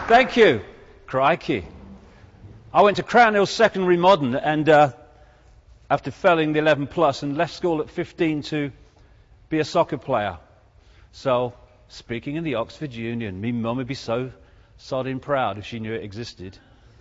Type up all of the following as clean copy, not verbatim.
Thank you. Crikey. I went to Crown Hill Secondary Modern and after failing the 11 plus and left school at 15 to be a soccer player. So, speaking in the Oxford Union, me mum would be so sodding proud if she knew it existed.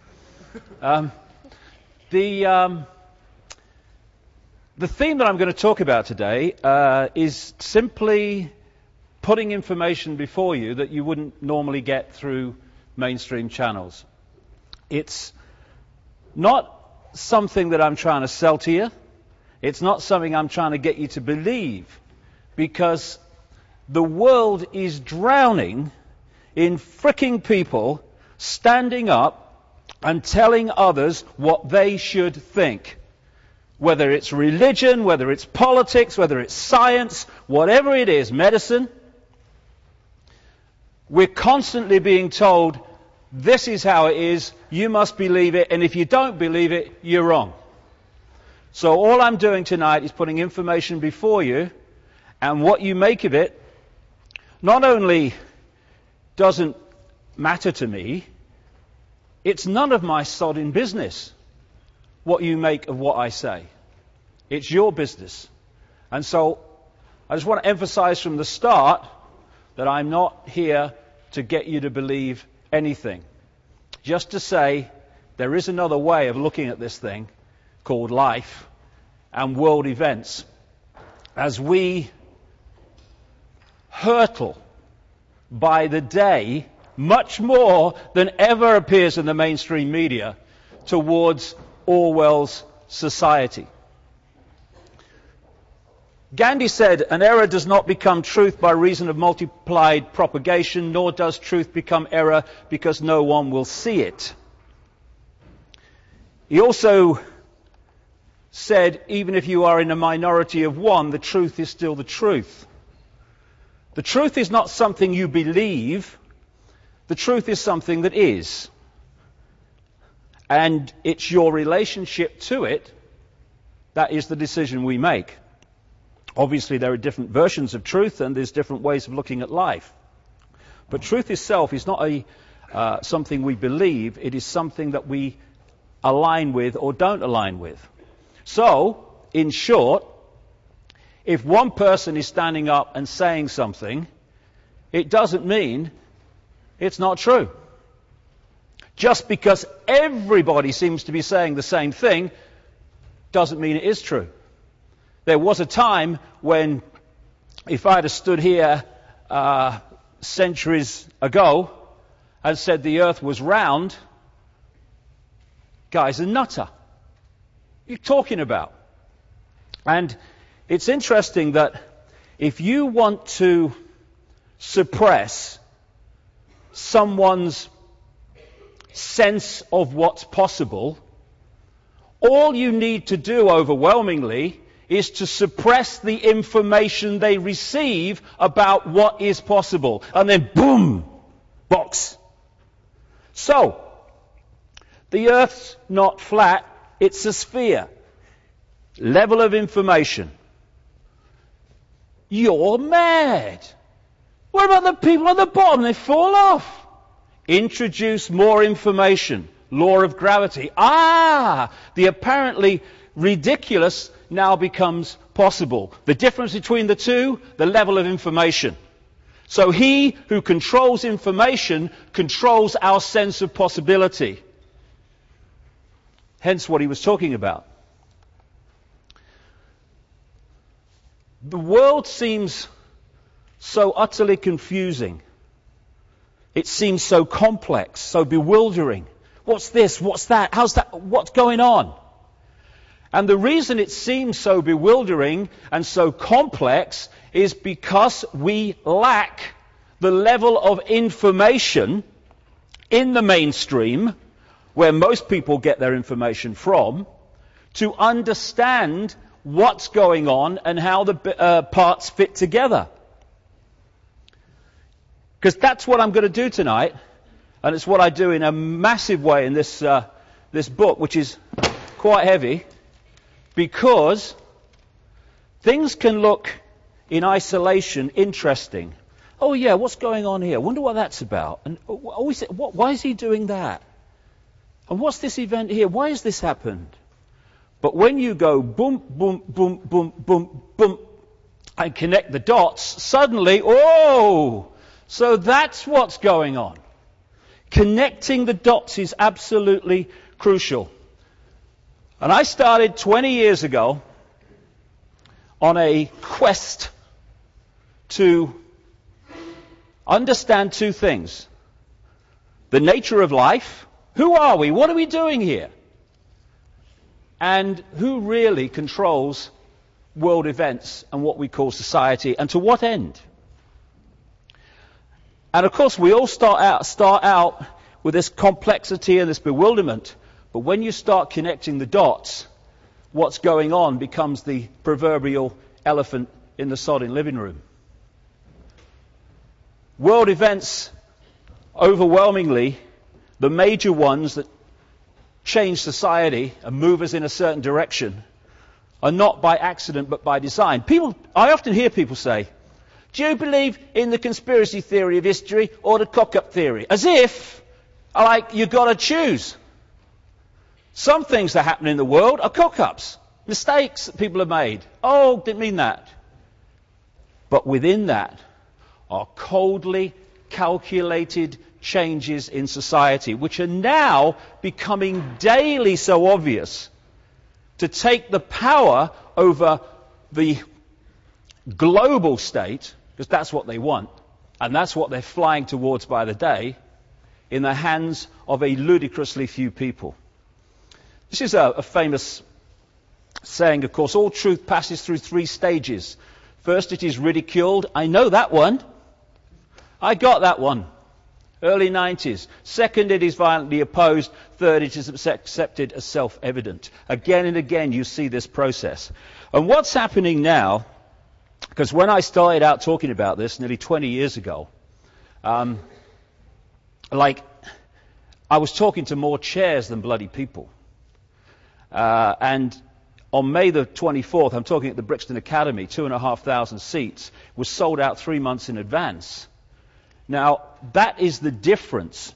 The theme that I'm going to talk about today is simply putting information before you that you wouldn't normally get through mainstream channels. It's not something that I'm trying to sell to you. It's not something I'm trying to get you to believe, because the world is drowning in fricking people standing up and telling others what they should think. Whether it's religion, whether it's politics, whether it's science, whatever it is, medicine, we're constantly being told, this is how it is, you must believe it, and if you don't believe it, you're wrong. So all I'm doing tonight is putting information before you, and what you make of it not only doesn't matter to me, it's none of my sodding business what you make of what I say. It's your business. And so I just want to emphasize from the start that I'm not here to get you to believe anything. Just to say there is another way of looking at this thing called life and world events as we hurtle by the day much more than ever appears in the mainstream media towards Orwell's society. Gandhi said, an error does not become truth by reason of multiplied propagation, nor does truth become error because no one will see it. He also said, even if you are in a minority of one, the truth is still the truth. The truth is not something you believe. The truth is something that is. And it's your relationship to it that is the decision we make. Obviously, there are different versions of truth, and there's different ways of looking at life. But truth itself is not something we believe. It is something that we align with or don't align with. So, in short, if one person is standing up and saying something, it doesn't mean it's not true. Just because everybody seems to be saying the same thing doesn't mean it is true. There was a time when, if I'd have stood here centuries ago and said the earth was round, guy's a nutter. What are you talking about? And it's interesting that if you want to suppress someone's sense of what's possible, all you need to do overwhelmingly is to suppress the information they receive about what is possible. And then, boom, box. So, the Earth's not flat, it's a sphere. Level of information. You're mad. What about the people at the bottom? They fall off. Introduce more information. Law of gravity. The apparently ridiculous now becomes possible. The difference between the two, the level of information. So he who controls information controls our sense of possibility. Hence what he was talking about. The world seems so utterly confusing. It seems so complex, so bewildering. What's this? What's that? How's that? What's going on? And the reason it seems so bewildering and so complex is because we lack the level of information in the mainstream, where most people get their information from, to understand what's going on and how the parts fit together. Because that's what I'm going to do tonight, and it's what I do in a massive way in this book, which is quite heavy. Because things can look in isolation interesting, Oh yeah, what's going on here? Wonder what that's about. And why is he doing that? And what's this event here? Why has this happened? But when you go boom, boom, boom, boom, boom, boom, and connect the dots, suddenly, oh, so that's what's going on. Connecting the dots is absolutely crucial. And I started 20 years ago on a quest to understand two things. The nature of life. Who are we? What are we doing here? And who really controls world events and what we call society, and to what end? And of course, we all start out with this complexity and this bewilderment. But when you start connecting the dots, what's going on becomes the proverbial elephant in the sodding living room. World events, overwhelmingly, the major ones that change society and move us in a certain direction, are not by accident but by design. I often hear people say, do you believe in the conspiracy theory of history or the cock-up theory? As if, like, you've got to choose. Some things that happen in the world are cock-ups, mistakes that people have made. Oh, didn't mean that. But within that are coldly calculated changes in society, which are now becoming daily so obvious, to take the power over the global state, because that's what they want, and that's what they're flying towards by the day, in the hands of a ludicrously few people. This is a famous saying, of course. All truth passes through three stages. First, it is ridiculed. I know that one. I got that one. Early 90s. Second, it is violently opposed. Third, it is accepted as self-evident. Again and again, you see this process. And what's happening now, because when I started out talking about this nearly 20 years ago, I was talking to more chairs than bloody people. And on May the 24th, I'm talking at the Brixton Academy, 2,500 seats, was sold out 3 months in advance. Now, that is the difference,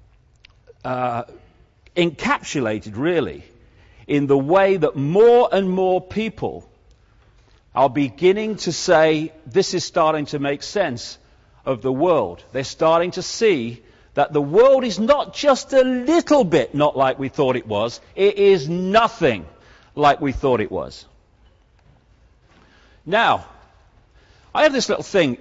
encapsulated really, in the way that more and more people are beginning to say, this is starting to make sense of the world. They're starting to see that the world is not just a little bit not like we thought it was. It is nothing like we thought it was. Now, I have this little thing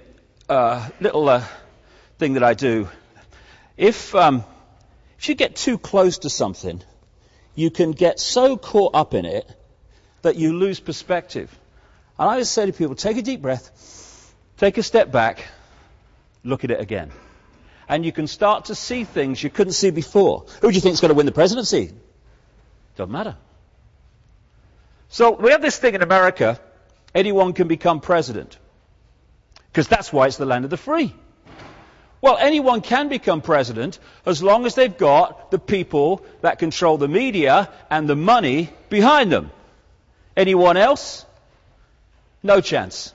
that I do. If you get too close to something, you can get so caught up in it that you lose perspective. And I just say to people, take a deep breath, take a step back, look at it again. And you can start to see things you couldn't see before. Who do you think is going to win the presidency? Doesn't matter. So we have this thing in America, anyone can become president. Because that's why it's the land of the free. Well, anyone can become president as long as they've got the people that control the media and the money behind them. Anyone else? No chance.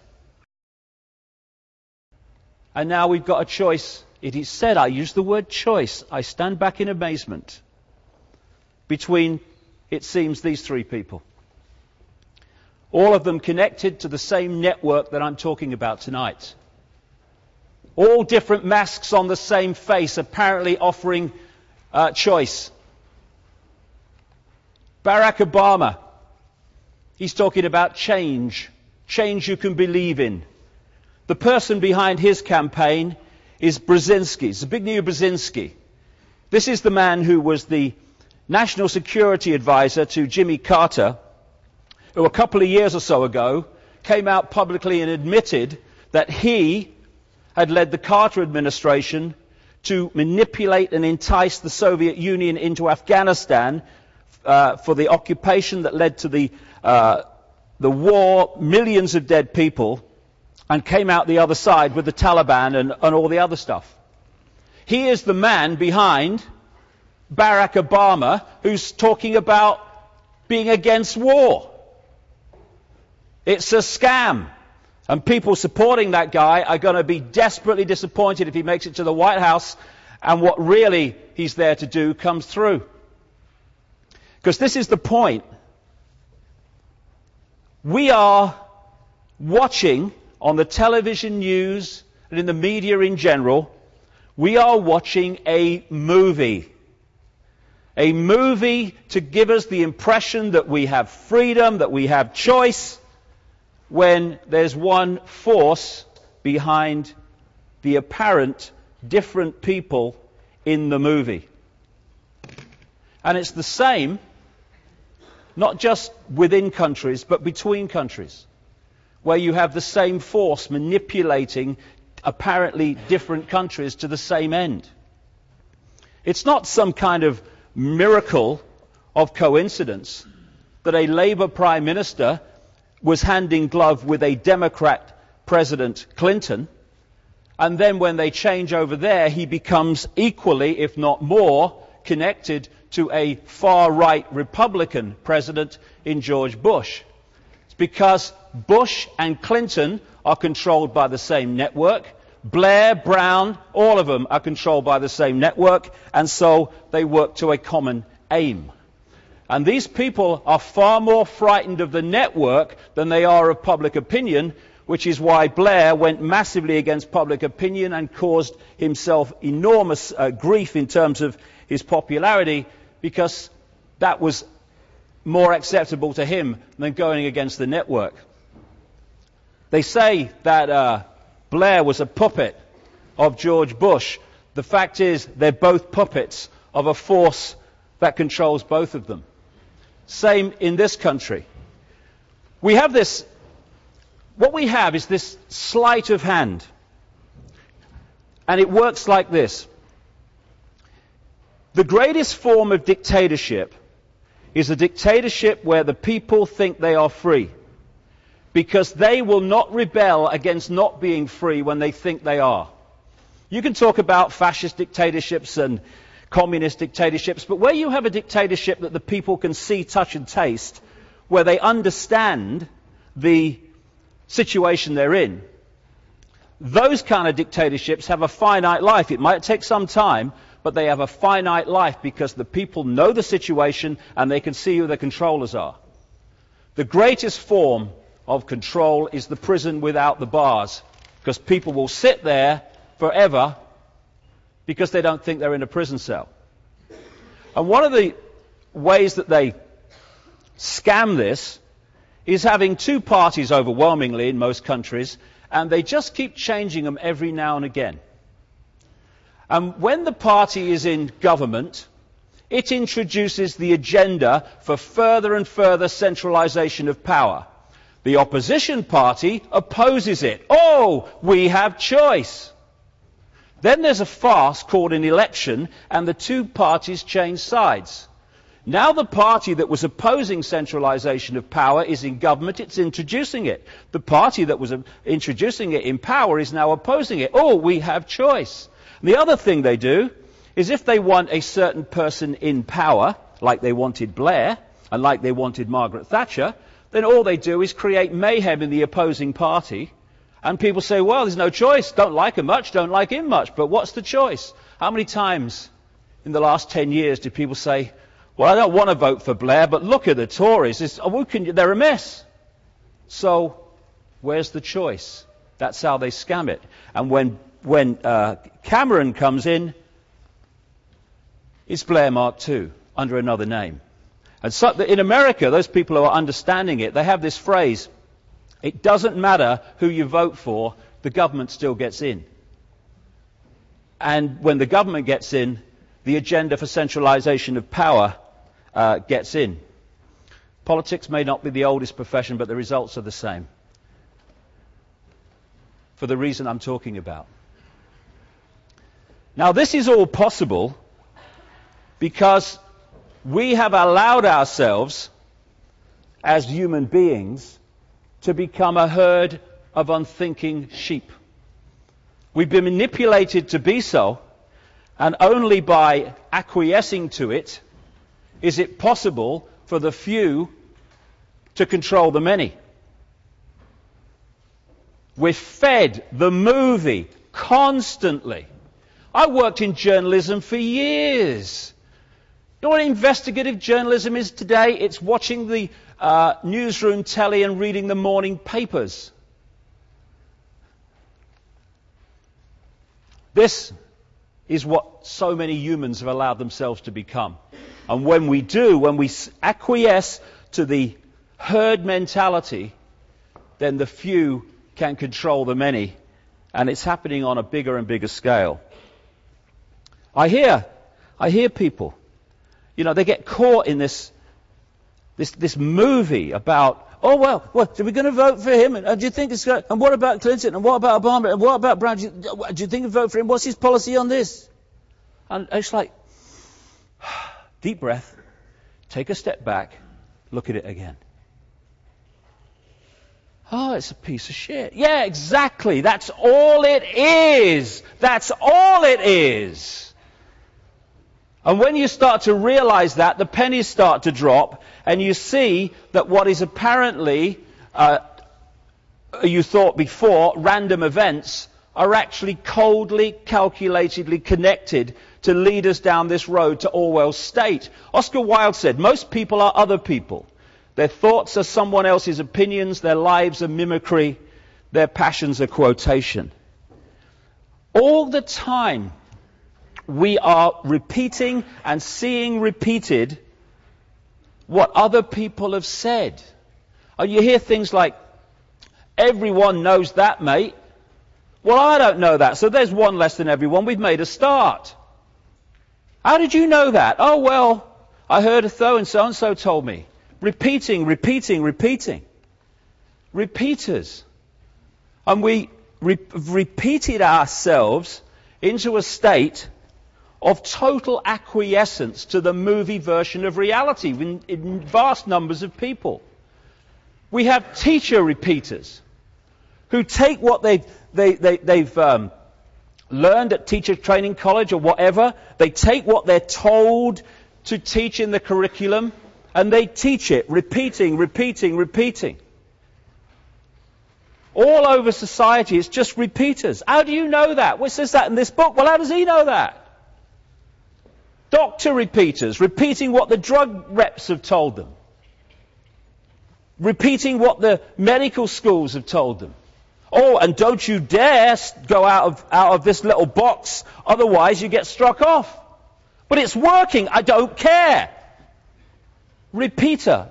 And now we've got a choice. It is said, I use the word choice, I stand back in amazement, between, it seems, these three people. All of them connected to the same network that I'm talking about tonight. All different masks on the same face, apparently offering choice. Barack Obama, he's talking about change. Change you can believe in. The person behind his campaign is Brzezinski, Zbigniew Brzezinski. This is the man who was the national security advisor to Jimmy Carter, who a couple of years or so ago came out publicly and admitted that he had led the Carter administration to manipulate and entice the Soviet Union into Afghanistan for the occupation that led to the war, millions of dead people, and came out the other side with the Taliban and all the other stuff. He is the man behind Barack Obama, who's talking about being against war. It's a scam. And people supporting that guy are going to be desperately disappointed if he makes it to the White House and what really he's there to do comes through. Because this is the point. We are watching on the television news and in the media in general, we are watching a movie. A movie to give us the impression that we have freedom, that we have choice, when there's one force behind the apparent different people in the movie. And it's the same, not just within countries, but between countries, where you have the same force manipulating apparently different countries to the same end. It's not some kind of miracle of coincidence that a Labour Prime Minister was hand in glove with a Democrat President Clinton, and then when they change over there, he becomes equally, if not more, connected to a far-right Republican president in George Bush. It's because Bush and Clinton are controlled by the same network. Blair, Brown, all of them are controlled by the same network, and so they work to a common aim. And these people are far more frightened of the network than they are of public opinion, which is why Blair went massively against public opinion and caused himself enormous grief in terms of his popularity, because that was more acceptable to him than going against the network. They say that Blair was a puppet of George Bush. The fact is, they're both puppets of a force that controls both of them. Same in this country. We have this, what we have is this sleight of hand. And it works like this. The greatest form of dictatorship is a dictatorship where the people think they are free, because they will not rebel against not being free when they think they are. You can talk about fascist dictatorships and communist dictatorships, but where you have a dictatorship that the people can see, touch and taste, where they understand the situation they're in, those kind of dictatorships have a finite life. It might take some time, but they have a finite life because the people know the situation and they can see who the controllers are. The greatest form of control is the prison without the bars, because people will sit there forever because they don't think they're in a prison cell. And one of the ways that they scam this is having two parties overwhelmingly in most countries, and they just keep changing them every now and again. And when the party is in government, it introduces the agenda for further and further centralization of power. The opposition party opposes it. Oh, we have choice. Then there's a farce called an election, and the two parties change sides. Now the party that was opposing centralization of power is in government, it's introducing it. The party that was introducing it in power is now opposing it. Oh, we have choice. And the other thing they do is if they want a certain person in power, like they wanted Blair, and like they wanted Margaret Thatcher, then all they do is create mayhem in the opposing party. And people say, well, there's no choice. Don't like him much, don't like him much. But what's the choice? How many times in the last 10 years did people say, well, I don't want to vote for Blair, but look at the Tories. They're a mess. So where's the choice? That's how they scam it. And when Cameron comes in, it's Blair Mark II under another name. And so in America, those people who are understanding it, they have this phrase, it doesn't matter who you vote for, the government still gets in. And when the government gets in, the agenda for centralization of power gets in. Politics may not be the oldest profession, but the results are the same. For the reason I'm talking about. Now, this is all possible because we have allowed ourselves, as human beings, to become a herd of unthinking sheep. We've been manipulated to be so, and only by acquiescing to it is it possible for the few to control the many. We're fed the movie constantly. I worked in journalism for years. You know what investigative journalism is today? It's watching the newsroom telly and reading the morning papers. This is what so many humans have allowed themselves to become. And when we do, when we acquiesce to the herd mentality, then the few can control the many. And it's happening on a bigger and bigger scale. I hear people, they get caught in this movie about, oh, well, are we going to vote for him? And do you think it's going? And what about Clinton? And what about Obama? And what about Brown? Do you think you vote for him? What's his policy on this? And it's like, deep breath, take a step back, look at it again. Oh, it's a piece of shit. Yeah, exactly. That's all it is. That's all it is. And when you start to realize that, the pennies start to drop, and you see that what is apparently, you thought before, random events, are actually coldly, calculatedly connected to lead us down this road to Orwell's state. Oscar Wilde said, most people are other people. Their thoughts are someone else's opinions, their lives are mimicry, their passions are quotation. All the time, we are repeating and seeing repeated what other people have said. And you hear things like, everyone knows that, mate. Well, I don't know that, so there's one less than everyone. We've made a start. How did you know that? Oh, well, I heard a so-and-so told me. Repeating. Repeaters. And we repeated ourselves into a state of total acquiescence to the movie version of reality in vast numbers of people. We have teacher repeaters who take what they've learned at teacher training college or whatever. They take what they're told to teach in the curriculum and they teach it, repeating. All over society, it's just repeaters. How do you know that? Well, it says that in this book. Well, how does he know that? Doctor repeaters, repeating what the drug reps have told them. Repeating what the medical schools have told them. Oh, and don't you dare go out of this little box, otherwise you get struck off. But it's working, I don't care. Repeater.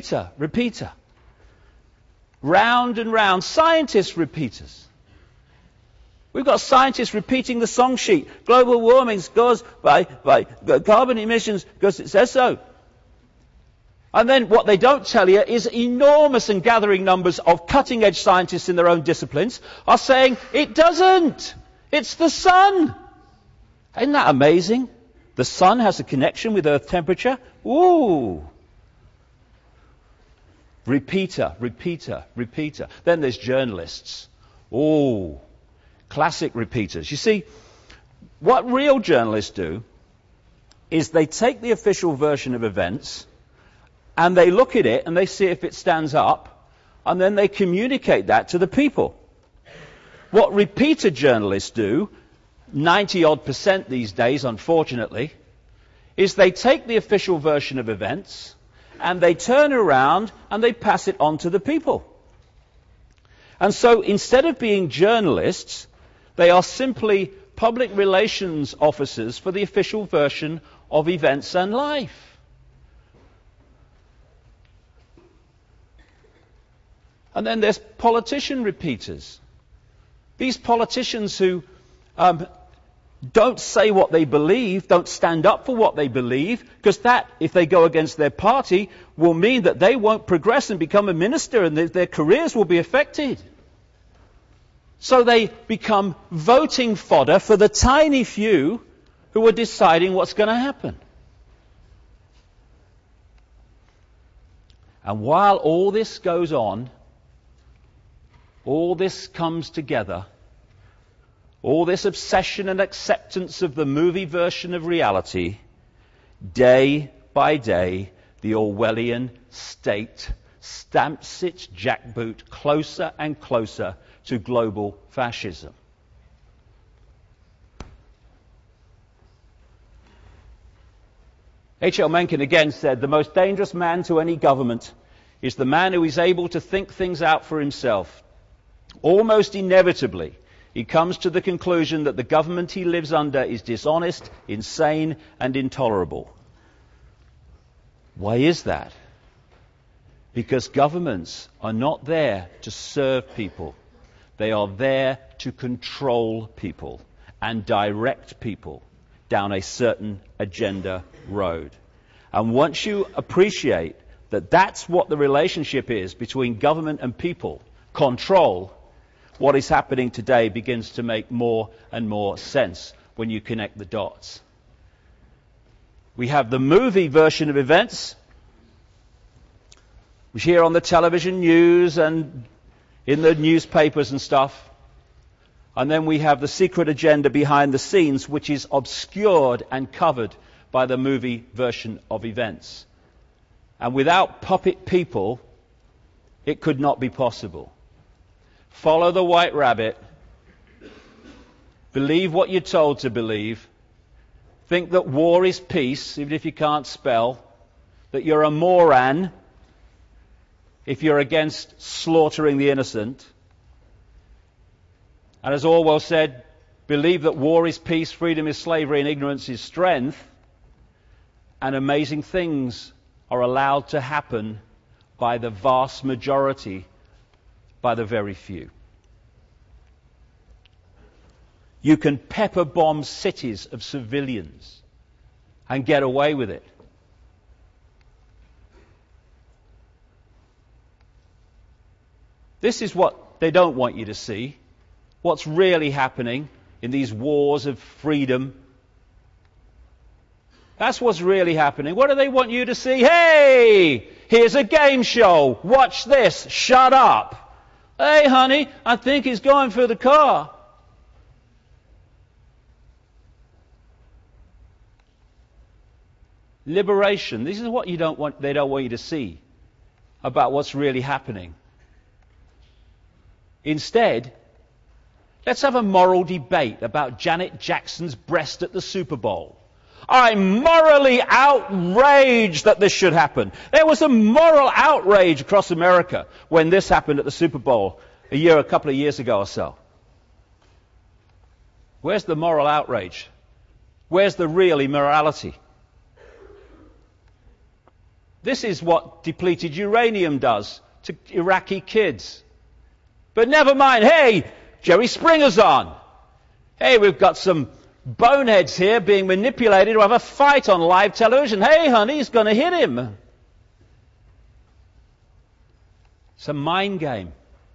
Round and round. Scientists repeaters. We've got scientists repeating the song sheet. Global warming goes by carbon emissions because it says so. And then what they don't tell you is enormous and gathering numbers of cutting-edge scientists in their own disciplines are saying, it doesn't. It's the sun. Isn't that amazing? The sun has a connection with Earth temperature. Ooh. Repeater. Then there's journalists. Ooh. Classic repeaters. You see, what real journalists do is they take the official version of events and they look at it and they see if it stands up and then they communicate that to the people. What repeater journalists do, 90-odd% these days, unfortunately, is they take the official version of events and they turn around and they pass it on to the people. And so instead of being journalists, they are simply public relations officers for the official version of events and life. And then there's politician repeaters. These politicians who don't say what they believe, don't stand up for what they believe, because that, if they go against their party, will mean that they won't progress and become a minister and their careers will be affected. So they become voting fodder for the tiny few who are deciding what's going to happen. And while all this goes on, all this comes together, all this obsession and acceptance of the movie version of reality, day by day, the Orwellian state stamps its jackboot closer and closer to global fascism. H.L. Mencken again said, "The most dangerous man to any government is the man who is able to think things out for himself. Almost inevitably, he comes to the conclusion that the government he lives under is dishonest, insane, and intolerable." Why is that? Because governments are not there to serve people. They are there to control people and direct people down a certain agenda road. And once you appreciate that that's what the relationship is between government and people, control, what is happening today begins to make more and more sense when you connect the dots. We have the movie version of events, which hear on the television news and in the newspapers and stuff. And then we have the secret agenda behind the scenes, which is obscured and covered by the movie version of events. And without puppet people, it could not be possible. Follow the white rabbit. Believe what you're told to believe. Think that war is peace, even if you can't spell. That you're a moron if you're against slaughtering the innocent. And as Orwell said, believe that war is peace, freedom is slavery, and ignorance is strength. And amazing things are allowed to happen by the vast majority, by the very few. You can pepper bomb cities of civilians and get away with it. This is what they don't want you to see. What's really happening in these wars of freedom. That's what's really happening. What do they want you to see? Hey, here's a game show. Watch this. Shut up. Hey, honey, I think he's going for the car. Liberation. This is what they don't want you to see about what's really happening. Instead, let's have a moral debate about Janet Jackson's breast at the Super Bowl. I'm morally outraged that this should happen. There was a moral outrage across America when this happened at the Super Bowl a couple of years ago or so. Where's the moral outrage? Where's the real immorality? This is what depleted uranium does to Iraqi kids. But never mind, hey, Jerry Springer's on. Hey, we've got some boneheads here being manipulated to have a fight on live television. Hey, honey, he's going to hit him. It's a mind game.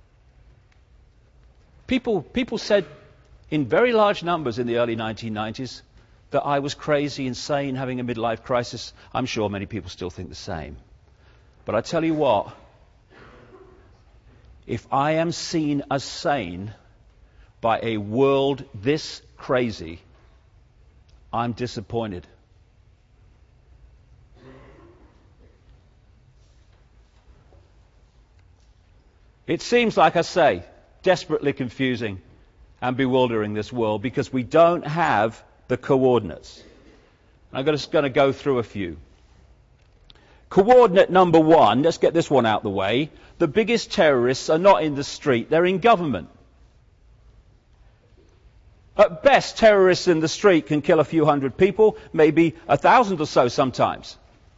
People said in very large numbers in the early 1990s that I was crazy, insane, having a midlife crisis. I'm sure many people still think the same. But I tell you what, if I am seen as sane by a world this crazy, I'm disappointed. It seems, like I say, desperately confusing and bewildering, this world, because we don't have the coordinates. I'm just going to go through a few. Coordinate number one, let's get this one out of the way. The biggest terrorists are not in the street, they're in government. At best, terrorists in the street can kill a few hundred people, maybe 1,000 or so sometimes.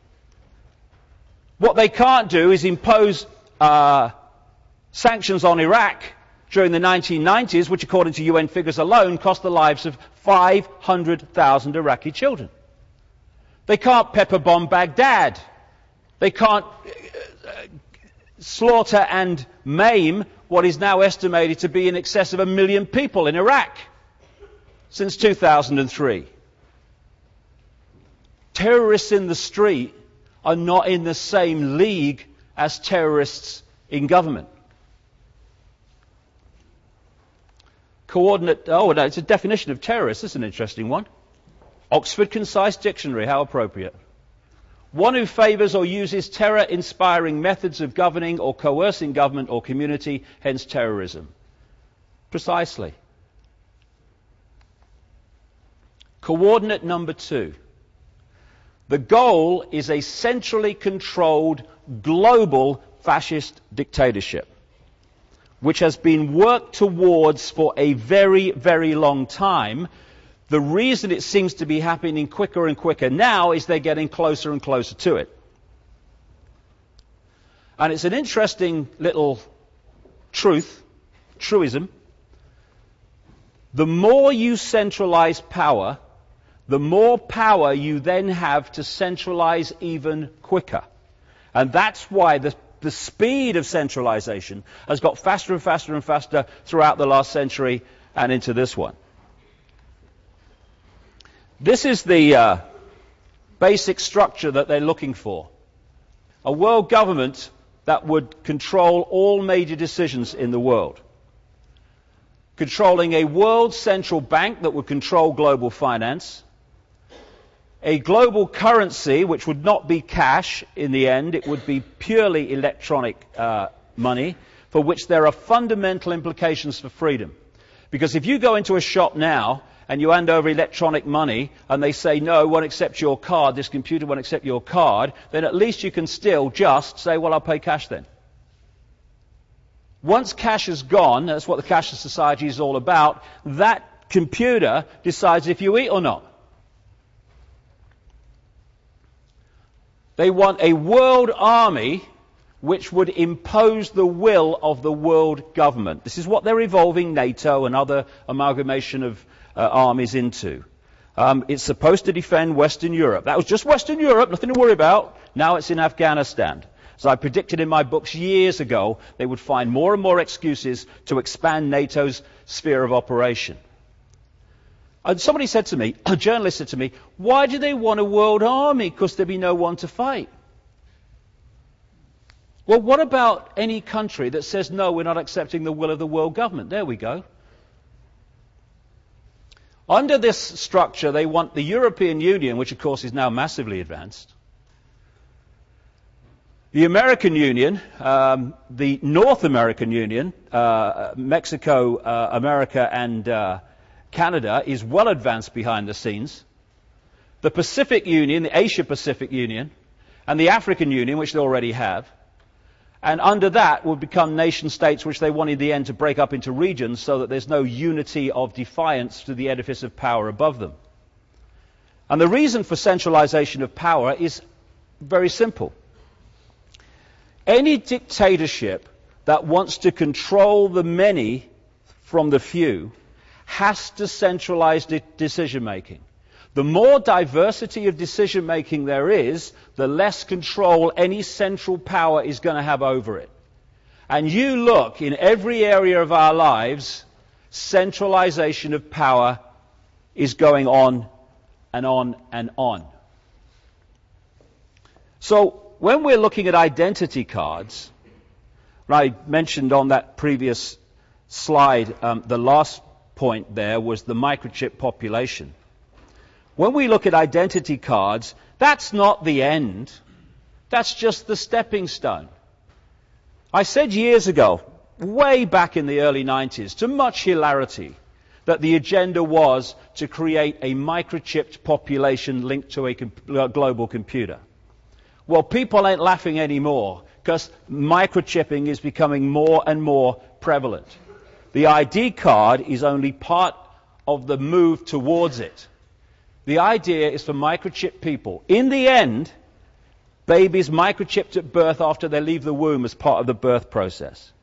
What they can't do is impose sanctions on Iraq during the 1990s, which according to UN figures alone cost the lives of 500,000 Iraqi children. They can't pepper bomb Baghdad. They can't slaughter and maim what is now estimated to be in excess of 1 million people in Iraq since 2003. Terrorists in the street are not in the same league as terrorists in government. It's a definition of terrorist. This is an interesting one. Oxford Concise Dictionary, how appropriate. one who favors or uses terror-inspiring methods of governing or coercing government or community, hence terrorism. Precisely. Coordinate number 2. The goal is a centrally controlled global fascist dictatorship, which has been worked towards for a very, very long time. The reason it seems to be happening quicker and quicker now is they're getting closer and closer to it. And it's an interesting little truism. The more you centralize power, the more power you then have to centralize even quicker. And that's why the speed of centralization has got faster and faster and faster throughout the last century and into this one. This is the basic structure that they're looking for. A world government that would control all major decisions in the world. Controlling a world central bank that would control global finance. A global currency which would not be cash in the end, it would be purely electronic money, for which there are fundamental implications for freedom. Because if you go into a shop now and you hand over electronic money and they say, no, won't accept your card, this computer won't accept your card, then at least you can still just say, well, I'll pay cash then. Once cash is gone, that's what the cashless society is all about, that computer decides if you eat or not. They want a world army which would impose the will of the world government. This is what they're evolving NATO and other amalgamation of armies into. It's supposed to defend Western Europe. That was just Western Europe, nothing to worry about. Now it's in Afghanistan. As I predicted in my books years ago, they would find more and more excuses to expand NATO's sphere of operation. And somebody said to me, a journalist said to me, why do they want a world army? Because there'd be no one to fight. Well, what about any country that says, no, we're not accepting the will of the world government? There we go. Under this structure, they want the European Union, which of course is now massively advanced, the American Union, the North American Union, Mexico, America, and Canada is well advanced behind the scenes. The Pacific Union, the Asia-Pacific Union, and the African Union, which they already have. And under that would become nation states, which they want in the end to break up into regions so that there's no unity of defiance to the edifice of power above them. And the reason for centralization of power is very simple. Any dictatorship that wants to control the many from the few has to centralize decision-making. The more diversity of decision-making there is, the less control any central power is going to have over it. And you look in every area of our lives, centralization of power is going on and on and on. So when we're looking at identity cards, I mentioned on that previous slide, the last point there was the microchip population. When we look at identity cards, that's not the end. That's just the stepping stone. I said years ago, way back in the early 90s, to much hilarity, that the agenda was to create a microchipped population linked to a global computer. Well, people ain't laughing anymore because microchipping is becoming more and more prevalent. The ID card is only part of the move towards it. The idea is for microchip people. In the end, babies microchipped at birth after they leave the womb as part of the birth process.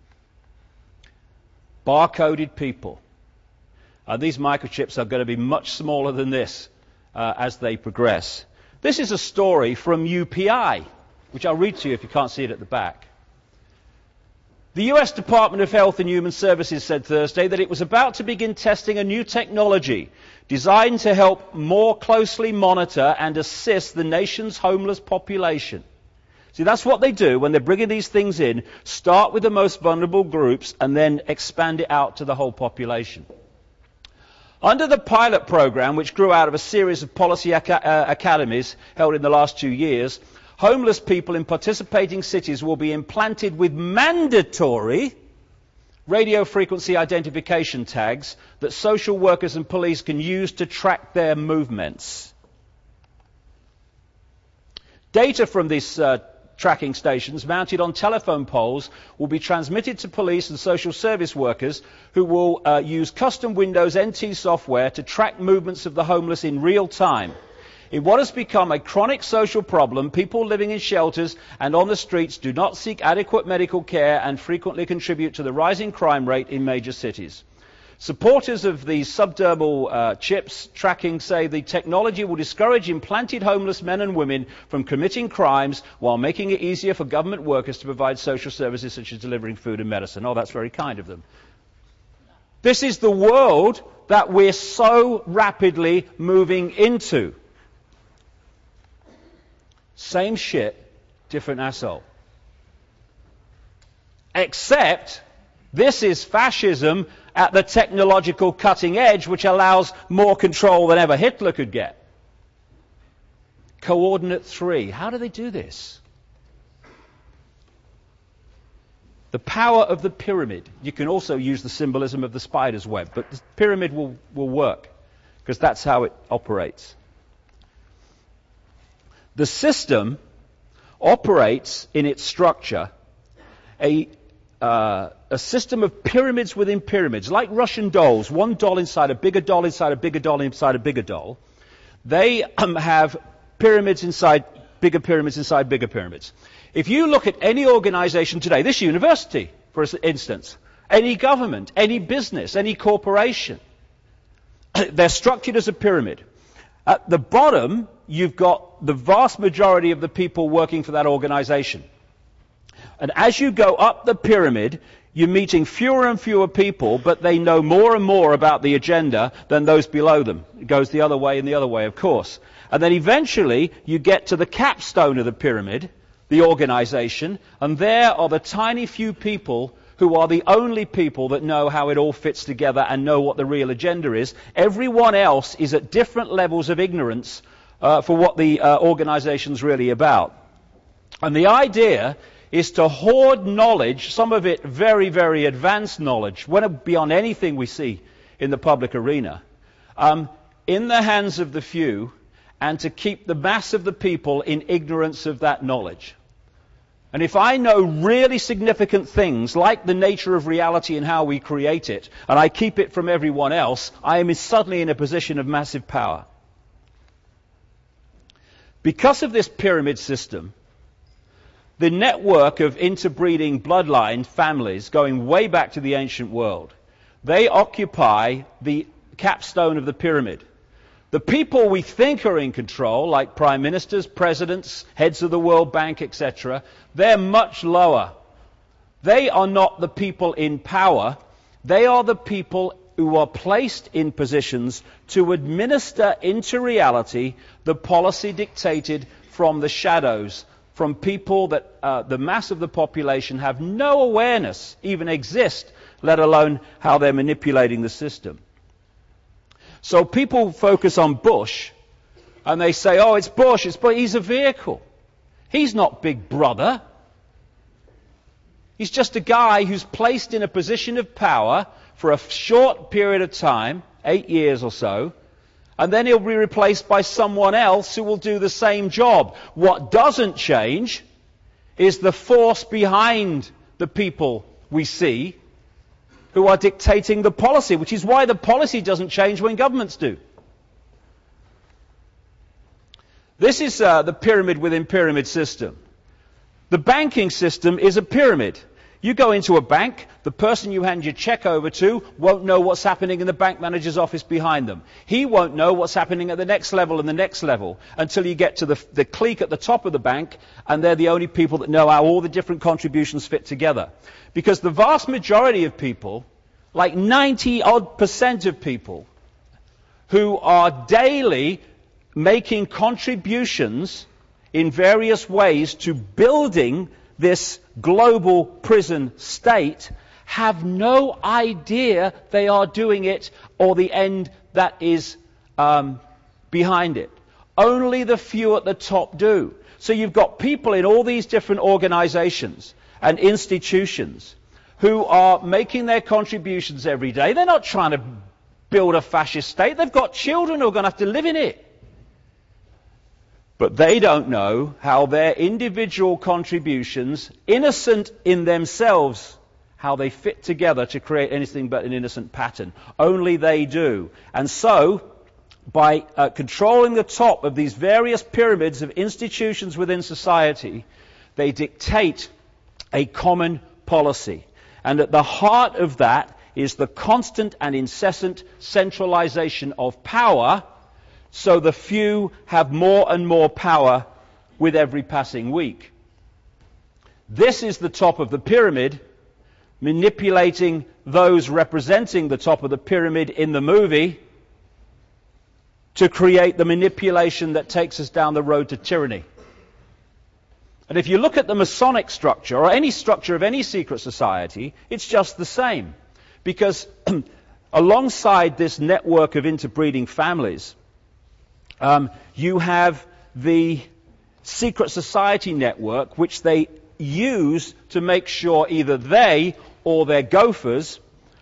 Barcoded people. These microchips are going to be much smaller than this as they progress. This is a story from UPI, which I'll read to you if you can't see it at the back. The US Department of Health and Human Services said Thursday that it was about to begin testing a new technology designed to help more closely monitor and assist the nation's homeless population. See, that's what they do when they're bringing these things in. Start with the most vulnerable groups and then expand it out to the whole population. Under the pilot program, which grew out of a series of policy academies held in the last 2 years, homeless people in participating cities will be implanted with mandatory radio frequency identification tags that social workers and police can use to track their movements. Data from these tracking stations mounted on telephone poles will be transmitted to police and social service workers who will use custom Windows NT software to track movements of the homeless in real time. In what has become a chronic social problem, people living in shelters and on the streets do not seek adequate medical care and frequently contribute to the rising crime rate in major cities. Supporters of these subdermal chips tracking say the technology will discourage implanted homeless men and women from committing crimes while making it easier for government workers to provide social services such as delivering food and medicine. Oh, that's very kind of them. This is the world that we're so rapidly moving into. Same shit, different asshole. Except this is fascism at the technological cutting edge, which allows more control than ever Hitler could get. Coordinate 3. How do they do this? The power of the pyramid. You can also use the symbolism of the spider's web, but the pyramid will work, because that's how it operates. The system operates in its structure a system of pyramids within pyramids, like Russian dolls, one doll inside a bigger doll inside a bigger doll inside a bigger doll. They have pyramids inside bigger pyramids inside bigger pyramids. If you look at any organization today, this university, for instance, any government, any business, any corporation, they're structured as a pyramid. At the bottom, you've got the vast majority of the people working for that organization. And as you go up the pyramid, you're meeting fewer and fewer people, but they know more and more about the agenda than those below them. It goes the other way and the other way, of course. And then eventually you get to the capstone of the pyramid, the organization, and there are the tiny few people who are the only people that know how it all fits together and know what the real agenda is. Everyone else is at different levels of ignorance for what the organization's really about. And the idea is to hoard knowledge, some of it very, very advanced knowledge, beyond anything we see in the public arena, in the hands of the few, and to keep the mass of the people in ignorance of that knowledge. And if I know really significant things, like the nature of reality and how we create it, and I keep it from everyone else, I am suddenly in a position of massive power. Because of this pyramid system, the network of interbreeding bloodline families going way back to the ancient world, they occupy the capstone of the pyramid. The people we think are in control, like prime ministers, presidents, heads of the World Bank, etc., they're much lower. They are not the people in power. They are the people who are placed in positions to administer into reality the policy dictated from the shadows, from people that the mass of the population have no awareness even exist, let alone how they're manipulating the system. So people focus on Bush, and they say, oh, it's Bush, he's a vehicle. He's not Big Brother. He's just a guy who's placed in a position of power for a short period of time, 8 years or so, and then he'll be replaced by someone else who will do the same job. What doesn't change is the force behind the people we see who are dictating the policy, which is why the policy doesn't change when governments do. This is the pyramid within pyramid system. The banking system is a pyramid. You go into a bank, the person you hand your check over to won't know what's happening in the bank manager's office behind them. He won't know what's happening at the next level and the next level until you get to the clique at the top of the bank, and they're the only people that know how all the different contributions fit together. Because the vast majority of people, like 90% of people, who are daily making contributions in various ways to building this global prison state, have no idea they are doing it or the end that is behind it. Only the few at the top do. So you've got people in all these different organizations and institutions who are making their contributions every day. They're not trying to build a fascist state. They've got children who are going to have to live in it. But they don't know how their individual contributions, innocent in themselves, how they fit together to create anything but an innocent pattern. Only they do. And so, by controlling the top of these various pyramids of institutions within society, they dictate a common policy. And at the heart of that is the constant and incessant centralization of power, so the few have more and more power with every passing week. This is the top of the pyramid, manipulating those representing the top of the pyramid in the movie to create the manipulation that takes us down the road to tyranny. And if you look at the Masonic structure, or any structure of any secret society, it's just the same. Because alongside this network of interbreeding families, you have the secret society network, which they use to make sure either they or their gophers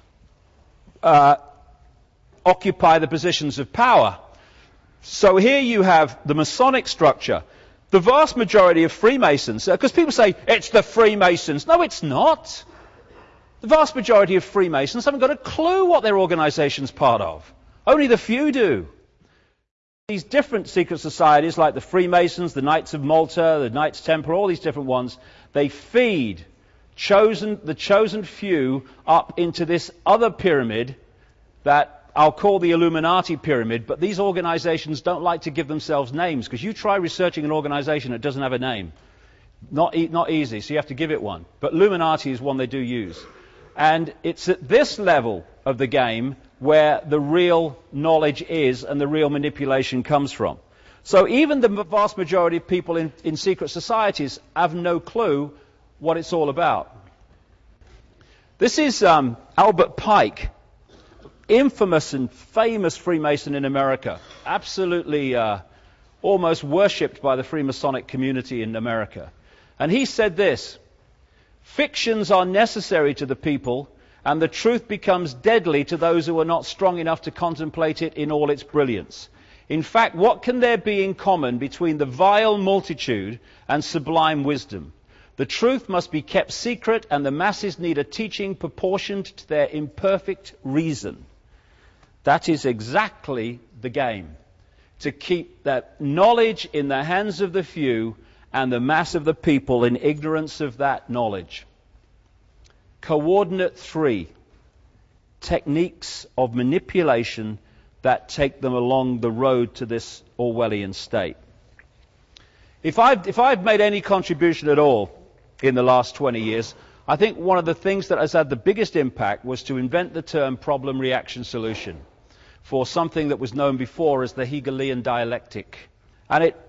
occupy the positions of power. So here you have the Masonic structure. The vast majority of Freemasons, because people say, it's the Freemasons. No, it's not. The vast majority of Freemasons haven't got a clue what their organization's part of. Only the few do. These different secret societies, like the Freemasons, the Knights of Malta, the Knights Templar, all these different ones, they feed the chosen few up into this other pyramid that I'll call the Illuminati pyramid, but these organizations don't like to give themselves names, because you try researching an organization that doesn't have a name. Not easy, so you have to give it one. But Illuminati is one they do use. And it's at this level of the game where the real knowledge is and the real manipulation comes from. So even the vast majority of people in secret societies have no clue what it's all about. This is Albert Pike, infamous and famous Freemason in America, absolutely almost worshipped by the Freemasonic community in America. And he said this: fictions are necessary to the people, and the truth becomes deadly to those who are not strong enough to contemplate it in all its brilliance. In fact, what can there be in common between the vile multitude and sublime wisdom? The truth must be kept secret, and the masses need a teaching proportioned to their imperfect reason. That is exactly the game. To keep that knowledge in the hands of the few and the mass of the people in ignorance of that knowledge. Coordinate 3. Techniques of manipulation that take them along the road to this Orwellian state. If I've made any contribution at all in the last 20 years, I think one of the things that has had the biggest impact was to invent the term problem, reaction, solution for something that was known before as the Hegelian dialectic. And it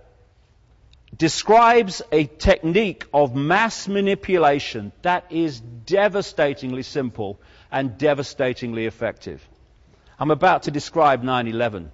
describes a technique of mass manipulation that is devastatingly simple and devastatingly effective. I'm about to describe 9/11.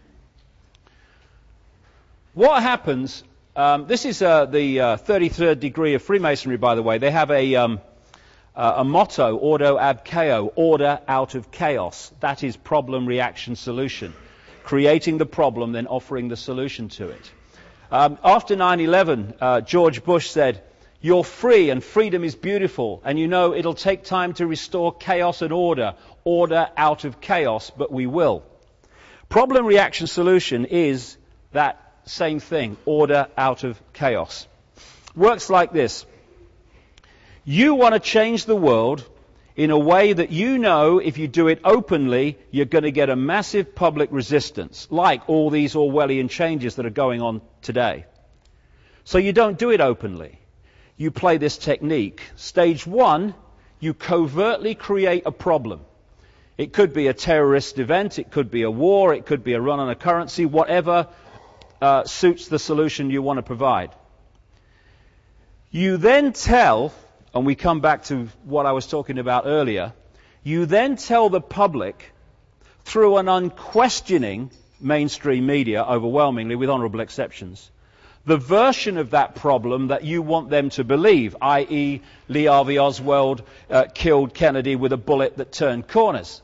What happens, this is the 33rd degree of Freemasonry, by the way. They have a motto, ordo ab chaos, order out of chaos. That is problem, reaction, solution. Creating the problem, then offering the solution to it. After 9/11, George Bush said, "You're free and freedom is beautiful, and you know it'll take time to restore chaos and order out of chaos, but we will." Problem, reaction, solution is that same thing, order out of chaos. Works like this. You want to change the world in a way that you know if you do it openly, you're going to get a massive public resistance, like all these Orwellian changes that are going on today. So you don't do it openly. You play this technique. Stage 1, you covertly create a problem. It could be a terrorist event, it could be a war, it could be a run on a currency, whatever suits the solution you want to provide. You then tell, and we come back to what I was talking about earlier, you then tell the public through an unquestioning mainstream media, overwhelmingly, with honourable exceptions, the version of that problem that you want them to believe, i.e. Lee Harvey Oswald killed Kennedy with a bullet that turned corners.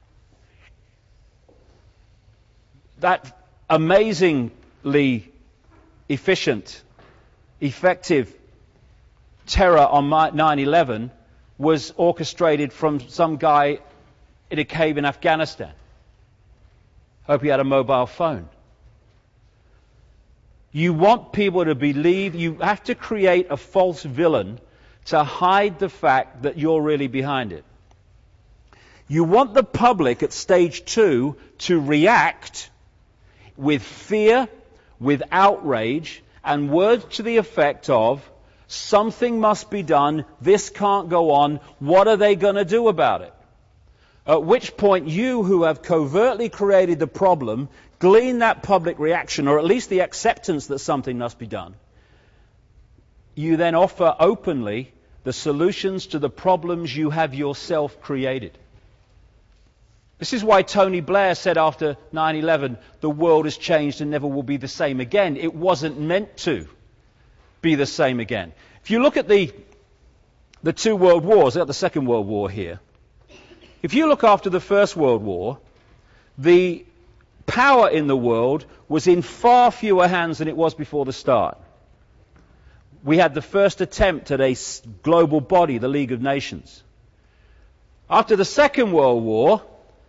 That amazingly efficient, effective terror on 9/11 was orchestrated from some guy in a cave in Afghanistan. Hope he had a mobile phone. You want people to believe, you have to create a false villain to hide the fact that you're really behind it. You want the public at stage 2 to react with fear, with outrage, and words to the effect of, something must be done, this can't go on, what are they going to do about it? At which point you, who have covertly created the problem, glean that public reaction, or at least the acceptance that something must be done. You then offer openly the solutions to the problems you have yourself created. This is why Tony Blair said after 9/11, the world has changed and never will be the same again. It wasn't meant to be the same again. If you look at the two world wars, the Second World War here, if you look after the First World War, the power in the world was in far fewer hands than it was before the start. We had the first attempt at a global body, the League of Nations. After the Second World War,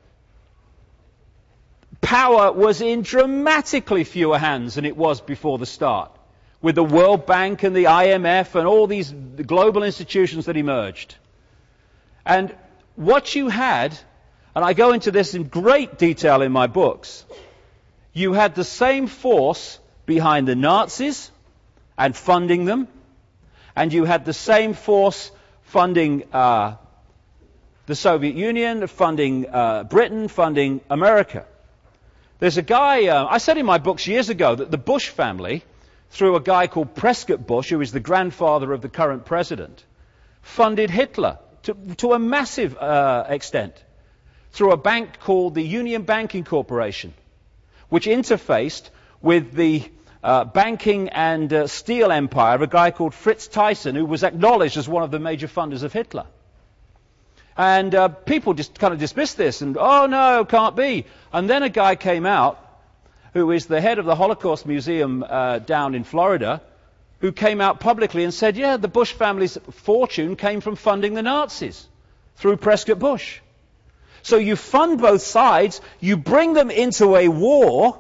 power was in dramatically fewer hands than it was before the start, with the World Bank and the IMF and all these global institutions that emerged. And what you had, and I go into this in great detail in my books, you had the same force behind the Nazis and funding them, and you had the same force funding the Soviet Union, funding Britain, funding America. There's a guy, I said in my books years ago that the Bush family, through a guy called Prescott Bush, who is the grandfather of the current president, funded Hitler to a massive extent through a bank called the Union Banking Corporation, which interfaced with the banking and steel empire of a guy called Fritz Thyssen, who was acknowledged as one of the major funders of Hitler. And people just kind of dismissed this and, oh no, can't be. And then a guy came out who is the head of the Holocaust Museum down in Florida, who came out publicly and said, yeah, the Bush family's fortune came from funding the Nazis through Prescott Bush. So you fund both sides, you bring them into a war,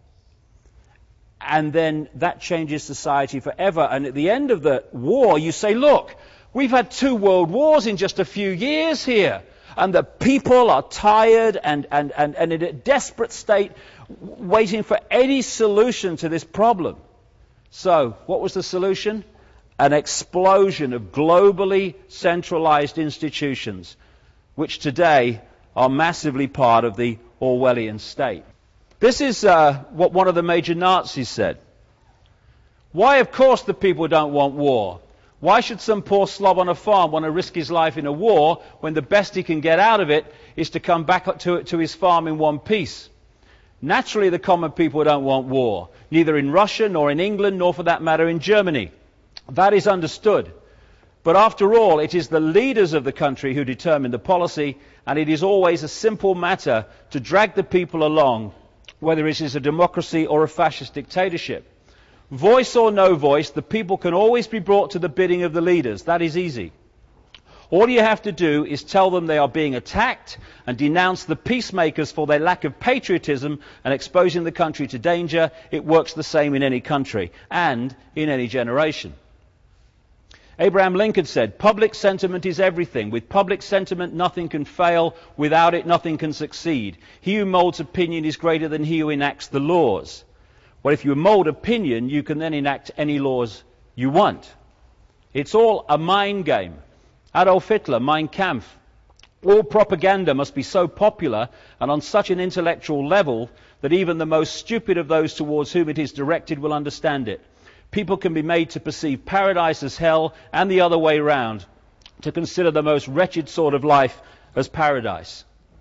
and then that changes society forever. And at the end of the war, you say, look, we've had 2 world wars in just a few years here, and the people are tired and in a desperate state, waiting for any solution to this problem. So, what was the solution? An explosion of globally centralized institutions, which today are massively part of the Orwellian state. This is what one of the major Nazis said. Why, of course, the people don't want war. Why should some poor slob on a farm want to risk his life in a war when the best he can get out of it is to come back up to his farm in one piece? Naturally, the common people don't want war, neither in Russia, nor in England, nor for that matter in Germany. That is understood. But after all, it is the leaders of the country who determine the policy, and it is always a simple matter to drag the people along, whether it is a democracy or a fascist dictatorship. Voice or no voice, the people can always be brought to the bidding of the leaders. That is easy. All you have to do is tell them they are being attacked and denounce the peacemakers for their lack of patriotism and exposing the country to danger. It works the same in any country and in any generation. Abraham Lincoln said, public sentiment is everything. With public sentiment, nothing can fail. Without it, nothing can succeed. He who molds opinion is greater than he who enacts the laws. Well, if you mold opinion, you can then enact any laws you want. It's all a mind game. Adolf Hitler, Mein Kampf. All propaganda must be so popular and on such an intellectual level that even the most stupid of those towards whom it is directed will understand it. People can be made to perceive paradise as hell and the other way round, to consider the most wretched sort of life as paradise.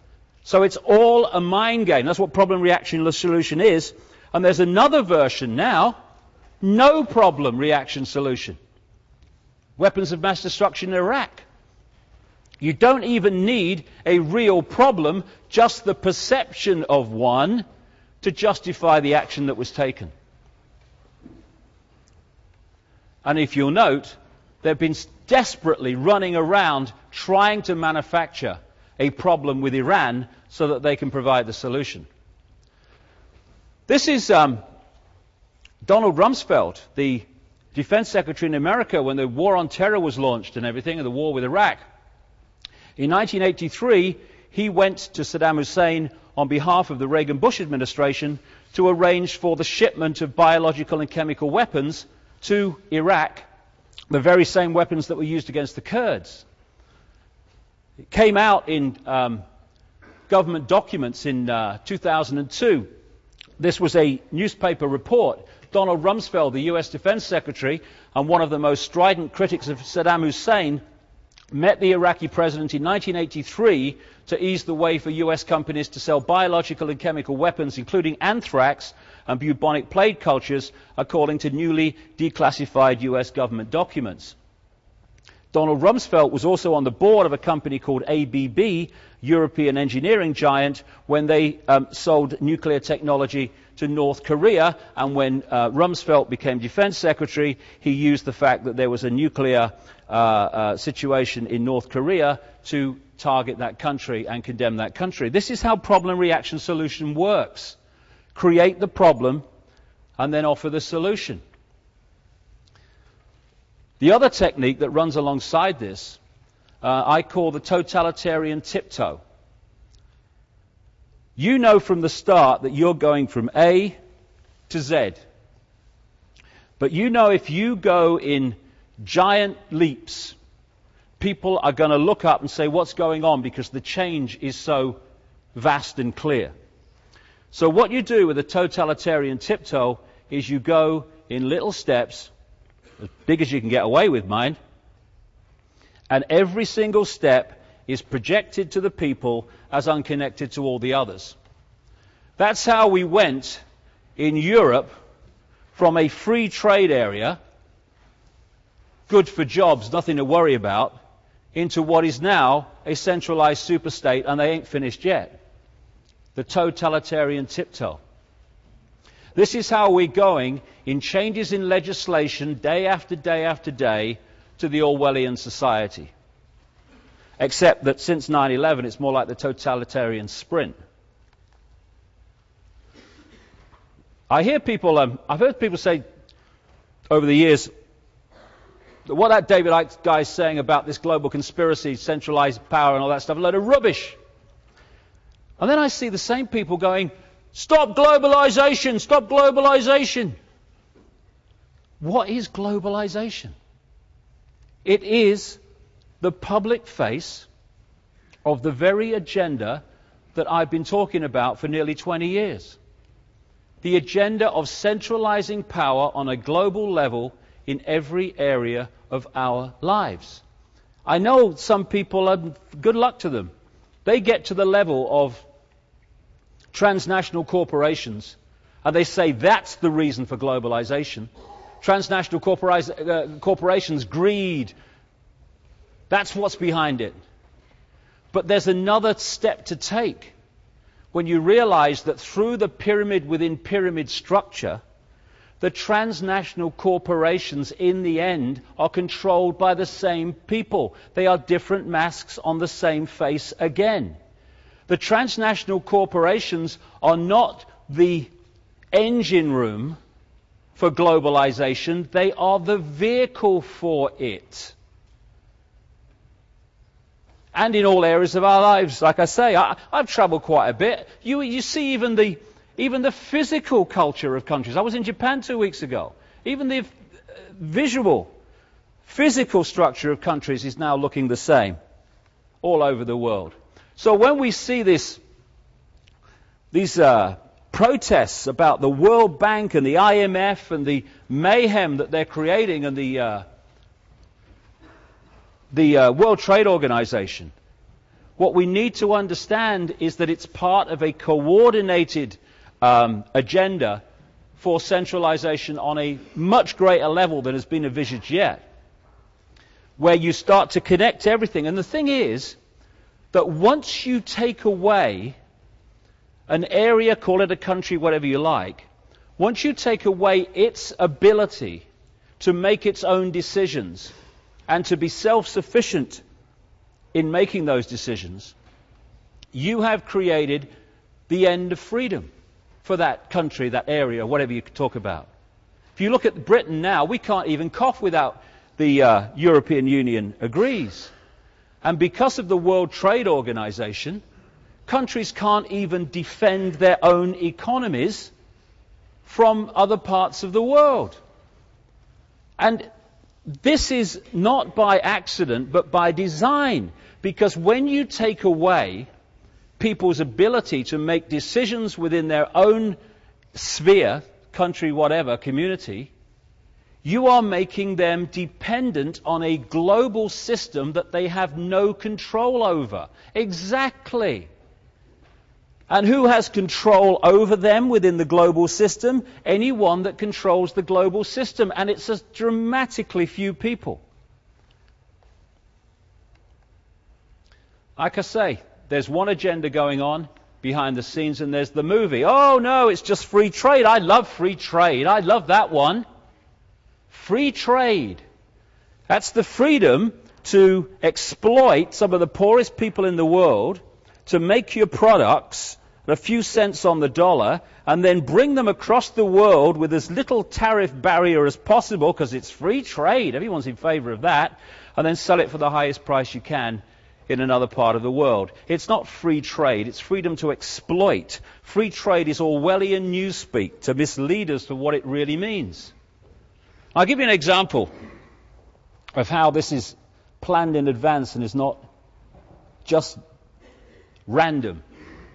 So it's all a mind game. That's what problem reaction solution is. And there's another version now, no problem reaction solution. Weapons of mass destruction in Iraq. You don't even need a real problem, just the perception of one to justify the action that was taken. And if you'll note, they've been desperately running around trying to manufacture a problem with Iran so that they can provide the solution. This is Donald Rumsfeld, the Defense Secretary in America when the war on terror was launched and everything, and the war with Iraq. In 1983, he went to Saddam Hussein on behalf of the Reagan-Bush administration to arrange for the shipment of biological and chemical weapons to Iraq, the very same weapons that were used against the Kurds. It came out in government documents in 2002. This was a newspaper report. Donald Rumsfeld, the US Defense Secretary and one of the most strident critics of Saddam Hussein, met the Iraqi president in 1983 to ease the way for US companies to sell biological and chemical weapons, including anthrax and bubonic plague cultures, according to newly declassified US government documents. Donald Rumsfeld was also on the board of a company called ABB, European engineering giant, when they sold nuclear technology to North Korea, and when Rumsfeld became Defense Secretary, he used the fact that there was a nuclear situation in North Korea to target that country and condemn that country. This is how problem reaction solution works. Create the problem and then offer the solution. The other technique that runs alongside this, I call the totalitarian tiptoe. You know from the start that you're going from A to Z. But you know if you go in giant leaps, people are going to look up and say, what's going on? Because the change is so vast and clear. So what you do with a totalitarian tiptoe is you go in little steps, as big as you can get away with, mind, and every single step is projected to the people as unconnected to all the others. That's how we went in Europe from a free trade area, good for jobs, nothing to worry about, into what is now a centralized superstate, and they ain't finished yet. The totalitarian tiptoe. This is how we're going in changes in legislation day after day after day to the Orwellian society. Except that since 9/11 it's more like the totalitarian sprint. I've heard people say over the years that what that David Icke guy is saying about this global conspiracy, centralized power and all that stuff, a load of rubbish. And then I see the same people going, stop globalization, stop globalization. What is globalization? It is the public face of the very agenda that I've been talking about for nearly 20 years. The agenda of centralizing power on a global level in every area of our lives. I know some people, good luck to them. They get to the level of transnational corporations, and they say that's the reason for globalization. Transnational corporations, greed, that's what's behind it. But there's another step to take when you realize that through the pyramid within pyramid structure, the transnational corporations in the end are controlled by the same people. They are different masks on the same face again. The transnational corporations are not the engine room for globalization, they are the vehicle for it. And in all areas of our lives, like I say, I've traveled quite a bit. You see even the physical culture of countries. I was in Japan 2 weeks ago. Even the visual, physical structure of countries is now looking the same all over the world. So when we see these protests about the World Bank and the IMF and the mayhem that they're creating and the World Trade Organization, What we need to understand is that it's part of a coordinated agenda for centralization on a much greater level than has been envisaged yet, where you start to connect everything. And the thing is that once you take away an area, call it a country, whatever you like, once you take away its ability to make its own decisions and to be self-sufficient in making those decisions, you have created the end of freedom for that country, that area, whatever you talk about. If you look at Britain now, we can't even cough without the European Union agrees. And because of the World Trade Organization, countries can't even defend their own economies from other parts of the world. And this is not by accident, but by design. Because when you take away people's ability to make decisions within their own sphere, country, whatever, community, you are making them dependent on a global system that they have no control over. Exactly. And who has control over them within the global system? Anyone that controls the global system. And it's a dramatically few people. Like I say, there's one agenda going on behind the scenes, and there's the movie. Oh no, it's just free trade. I love free trade. I love that one. Free trade. That's the freedom to exploit some of the poorest people in the world, to make your products at a few cents on the dollar, and then bring them across the world with as little tariff barrier as possible, because it's free trade. Everyone's in favor of that. And then sell it for the highest price you can in another part of the world. It's not free trade, it's freedom to exploit. Free trade is Orwellian newspeak to mislead us to what it really means. I'll give you an example of how this is planned in advance and is not just random.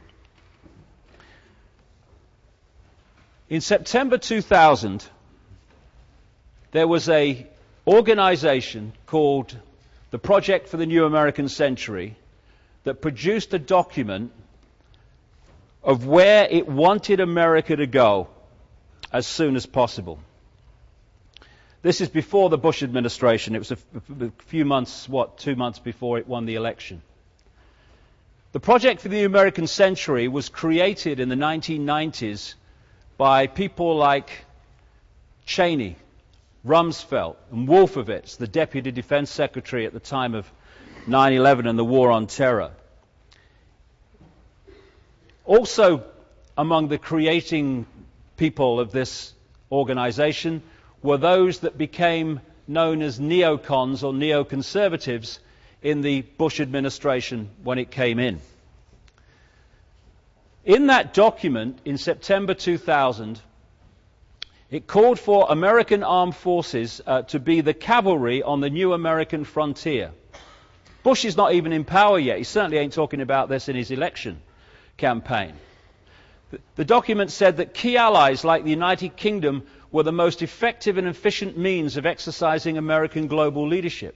In September 2000, there was an organization called the Project for the New American Century that produced a document of where it wanted America to go as soon as possible. This is before the Bush administration. It was a few months, 2 months before it won the election. The Project for the New American Century was created in the 1990s by people like Cheney, Rumsfeld, and Wolfowitz, the Deputy Defense Secretary at the time of 9/11 and the War on Terror. Also among the creating people of this organization were those that became known as neocons or neoconservatives in the Bush administration when it came in. In that document in September 2000, it called for American armed forces to be the cavalry on the new American frontier. Bush is not even in power yet. He certainly ain't talking about this in his election campaign. The document said that key allies like the United Kingdom were the most effective and efficient means of exercising American global leadership.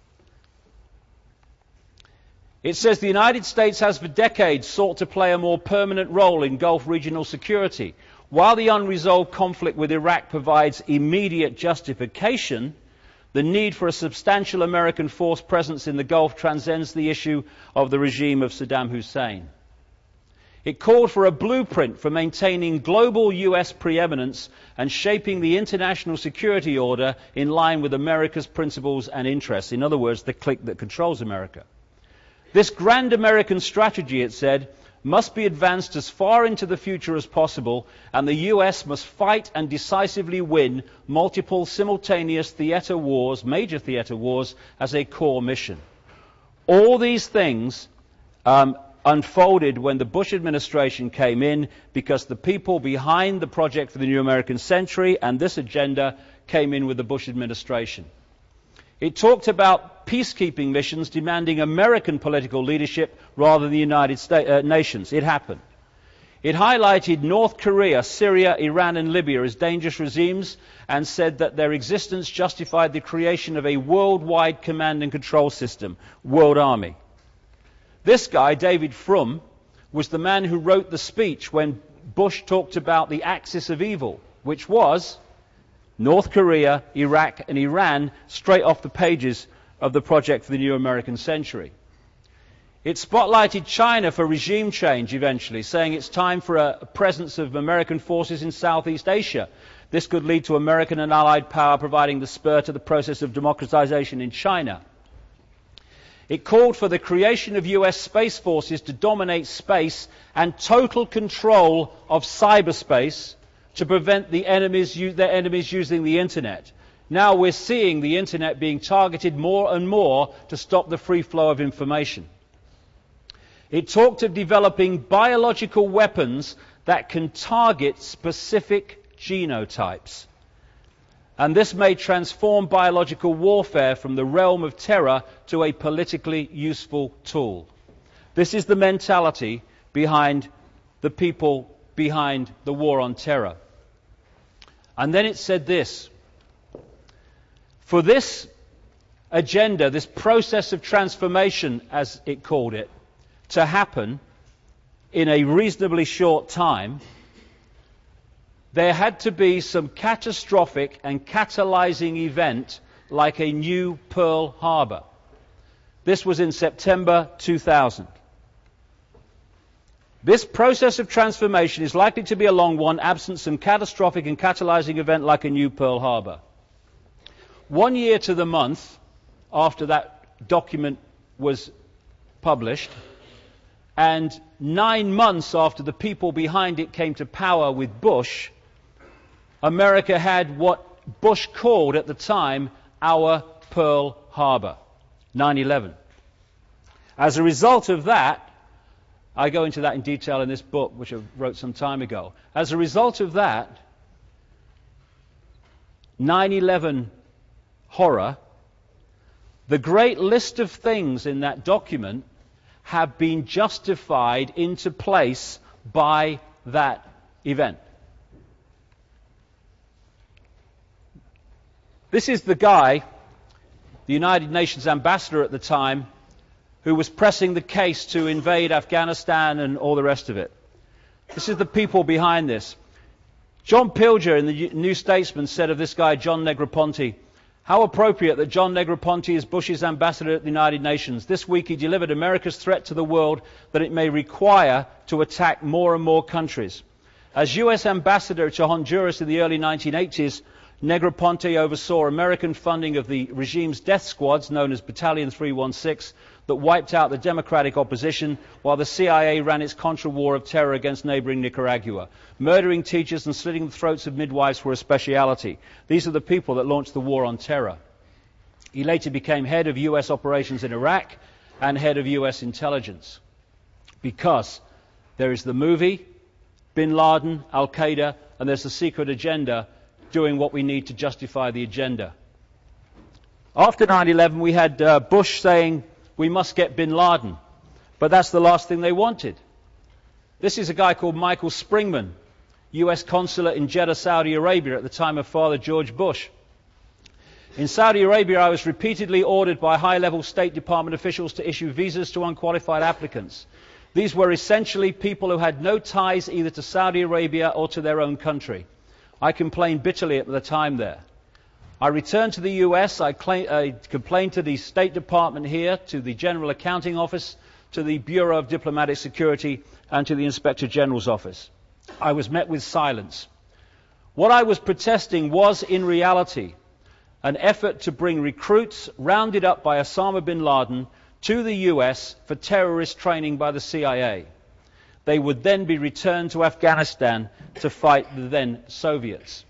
It says the United States has for decades sought to play a more permanent role in Gulf regional security. While the unresolved conflict with Iraq provides immediate justification, the need for a substantial American force presence in the Gulf transcends the issue of the regime of Saddam Hussein. It called for a blueprint for maintaining global U.S. preeminence and shaping the international security order in line with America's principles and interests. In other words, the clique that controls America. This grand American strategy, it said, must be advanced as far into the future as possible, and the U.S. must fight and decisively win multiple simultaneous major theater wars, as a core mission. All these things unfolded when the Bush administration came in, because the people behind the Project for the New American Century and this agenda came in with the Bush administration. It talked about peacekeeping missions demanding American political leadership rather than the United Nations. It happened. It highlighted North Korea, Syria, Iran and Libya as dangerous regimes and said that their existence justified the creation of a worldwide command and control system, World Army. This guy, David Frum, was the man who wrote the speech when Bush talked about the axis of evil, which was North Korea, Iraq, and Iran, straight off the pages of the Project for the New American Century. It spotlighted China for regime change eventually, saying it's time for a presence of American forces in Southeast Asia. This could lead to American and Allied power providing the spur to the process of democratization in China. It called for the creation of US space forces to dominate space and total control of cyberspace to prevent their enemies using the internet. Now we're seeing the internet being targeted more and more to stop the free flow of information. It talked of developing biological weapons that can target specific genotypes. And this may transform biological warfare from the realm of terror to a politically useful tool. This is the mentality behind the people behind the war on terror. And then it said this: for this agenda, this process of transformation, as it called it, to happen in a reasonably short time, there had to be some catastrophic and catalyzing event like a new Pearl Harbor. This was in September 2000. This process of transformation is likely to be a long one, absent some catastrophic and catalyzing event like a new Pearl Harbor. 1 year to the month after that document was published, and 9 months after the people behind it came to power with Bush, America had what Bush called at the time our Pearl Harbor, 9/11. As a result of that, I go into that in detail in this book, which I wrote some time ago. As a result of that 9/11 horror, the great list of things in that document have been justified into place by that event. This is the guy, the United Nations ambassador at the time, who was pressing the case to invade Afghanistan and all the rest of it. This is the people behind this. John Pilger in the New Statesman said of this guy, John Negroponte, how appropriate that John Negroponte is Bush's ambassador at the United Nations. This week he delivered America's threat to the world that it may require to attack more and more countries. As U.S. ambassador to Honduras in the early 1980s, Negroponte oversaw American funding of the regime's death squads, known as Battalion 316, that wiped out the democratic opposition, while the CIA ran its Contra war of terror against neighboring Nicaragua. Murdering teachers and slitting the throats of midwives were a speciality. These are the people that launched the war on terror. He later became head of U.S. operations in Iraq and head of U.S. intelligence. Because there is the movie, Bin Laden, Al-Qaeda, and there's the secret agenda doing what we need to justify the agenda. After 9/11, we had Bush saying, we must get Bin Laden. But that's the last thing they wanted. This is a guy called Michael Springman, U.S. consulate in Jeddah, Saudi Arabia at the time of Father George Bush. In Saudi Arabia, I was repeatedly ordered by high-level State Department officials to issue visas to unqualified applicants. These were essentially people who had no ties either to Saudi Arabia or to their own country. I complained bitterly at the time there. I returned to the US, I complained to the State Department here, to the General Accounting Office, to the Bureau of Diplomatic Security, and to the Inspector General's office. I was met with silence. What I was protesting was, in reality, an effort to bring recruits rounded up by Osama bin Laden to the US for terrorist training by the CIA. They would then be returned to Afghanistan to fight the then Soviets.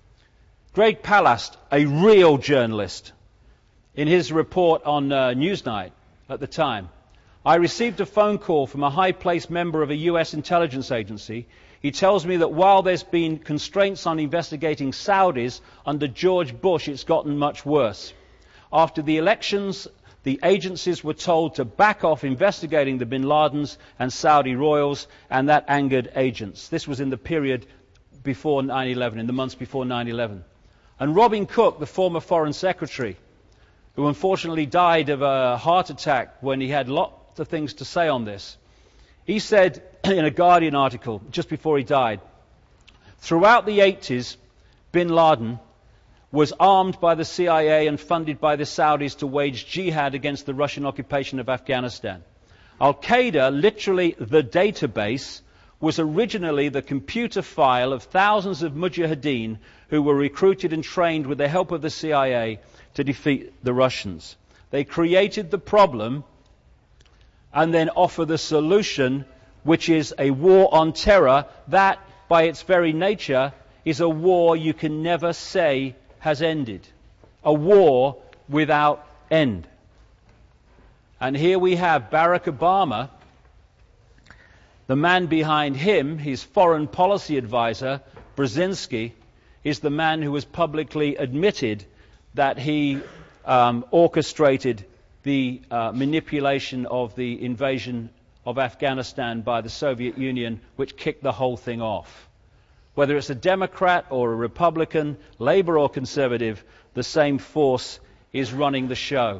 Greg Palast, a real journalist, in his report on Newsnight at the time, I received a phone call from a high-placed member of a US intelligence agency. He tells me that while there's been constraints on investigating Saudis under George Bush, it's gotten much worse. After the elections, the agencies were told to back off investigating the bin Ladens and Saudi royals, and that angered agents. This was in the period before 9/11, in the months before 9/11. And Robin Cook, the former Foreign Secretary, who unfortunately died of a heart attack when he had lots of things to say on this. He said in a Guardian article just before he died, throughout the 80s, bin Laden was armed by the CIA and funded by the Saudis to wage jihad against the Russian occupation of Afghanistan. Al-Qaeda, literally the database, was originally the computer file of thousands of mujahideen who were recruited and trained with the help of the CIA to defeat the Russians. They created the problem and then offer the solution, which is a war on terror that, by its very nature, is a war you can never say has ended. A war without end. And here we have Barack Obama. The man behind him, his foreign policy advisor, Brzezinski, is the man who has publicly admitted that he orchestrated the manipulation of the invasion of Afghanistan by the Soviet Union, which kicked the whole thing off. Whether it's a Democrat or a Republican, Labour or Conservative, the same force is running the show.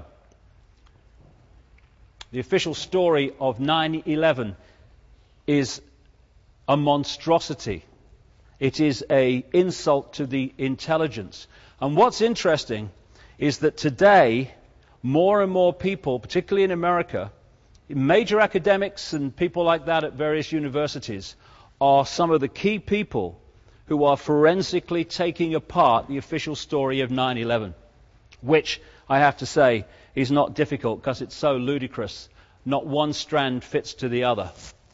The official story of 9/11 is a monstrosity. It is an insult to the intelligence. And what's interesting is that today, more and more people, particularly in America, major academics and people like that at various universities, are some of the key people who are forensically taking apart the official story of 9/11, which, I have to say, is not difficult because it's so ludicrous. Not one strand fits to the other.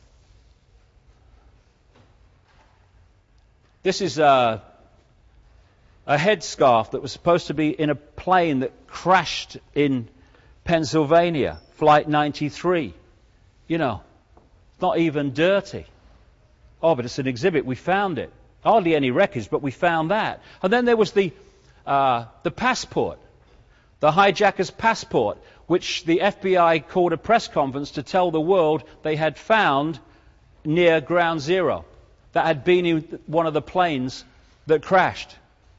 This is a headscarf that was supposed to be in a plane that crashed in Pennsylvania, Flight 93. You know, not even dirty. Oh, but it's an exhibit. We found it. Hardly any records, but we found that. And then there was the passport, the hijacker's passport, which the FBI called a press conference to tell the world they had found near Ground Zero, that had been in one of the planes that crashed.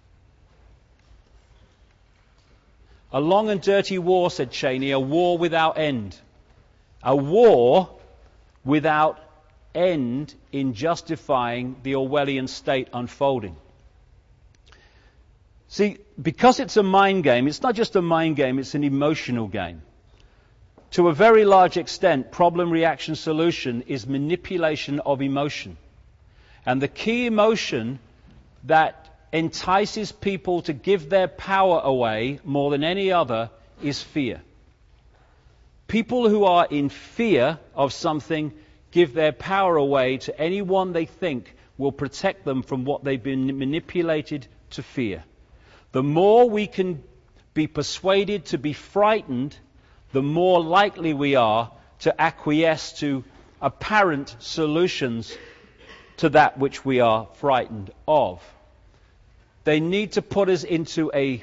A long and dirty war, said Cheney, a war without end. A war without end in justifying the Orwellian state unfolding. See, because it's a mind game, it's not just a mind game, it's an emotional game. To a very large extent, problem, reaction, solution is manipulation of emotion. And the key emotion that entices people to give their power away more than any other is fear. People who are in fear of something give their power away to anyone they think will protect them from what they've been manipulated to fear. The more we can be persuaded to be frightened, the more likely we are to acquiesce to apparent solutions to that which we are frightened of. They need to put us into a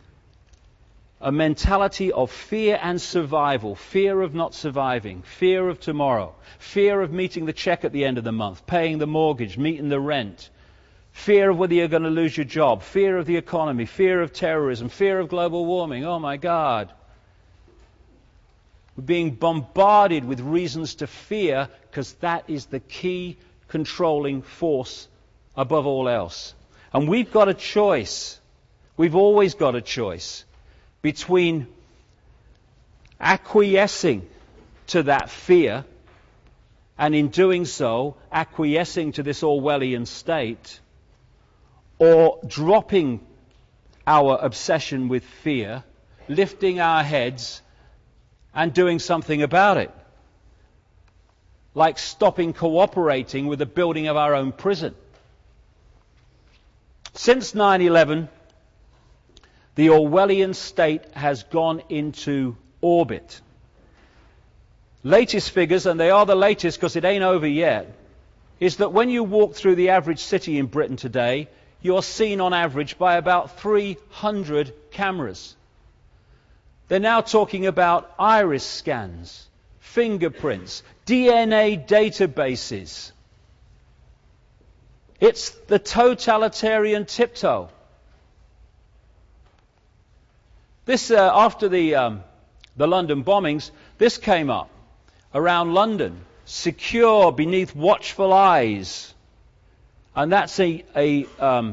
mentality of fear and survival, fear of not surviving, fear of tomorrow, fear of meeting the check at the end of the month, paying the mortgage, meeting the rent, fear of whether you're going to lose your job, fear of the economy, fear of terrorism, fear of global warming. Oh my God. We're being bombarded with reasons to fear because that is the key controlling force above all else. And we've got a choice. We've always got a choice between acquiescing to that fear and in doing so acquiescing to this Orwellian state, or dropping our obsession with fear, lifting our heads and doing something about it. Like stopping cooperating with the building of our own prison. Since 9/11, the Orwellian state has gone into orbit. Latest figures, and they are the latest because it ain't over yet, is that when you walk through the average city in Britain today, you're seen on average by about 300 cameras. They're now talking about iris scans, fingerprints, DNA databases. It's the totalitarian tiptoe. This, after the London bombings, this came up. around London, secure beneath watchful eyes. And that's a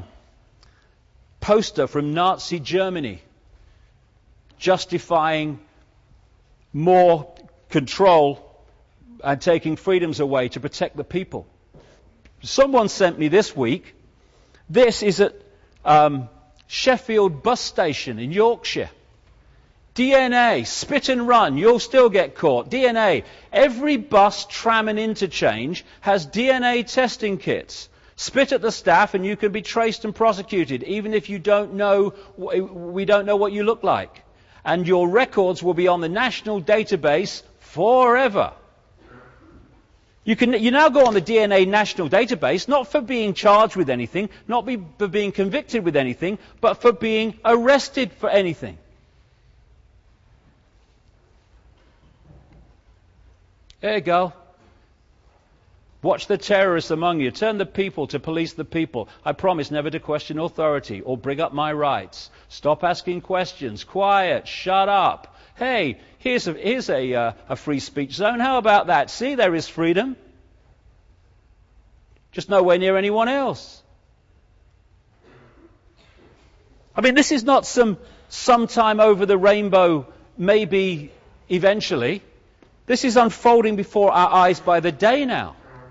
poster from Nazi Germany justifying more control and taking freedoms away to protect the people. Someone sent me this week, this is at Sheffield bus station in Yorkshire. DNA, spit and run, you'll still get caught. DNA, every bus, tram and interchange has DNA testing kits. Spit at the staff and you can be traced and prosecuted, even if we don't know what you look like. And your records will be on the national database forever. You now go on the DNA national database, not for being charged with anything, not for being convicted with anything, but for being arrested for anything. There you go. Watch the terrorists among you. Turn the people to police the people. I promise never to question authority or bring up my rights. Stop asking questions. Quiet. Shut up. Hey, here's a free speech zone. How about that? See, there is freedom. Just nowhere near anyone else. I mean, this is not sometime over the rainbow, maybe eventually. This is unfolding before our eyes by the day now.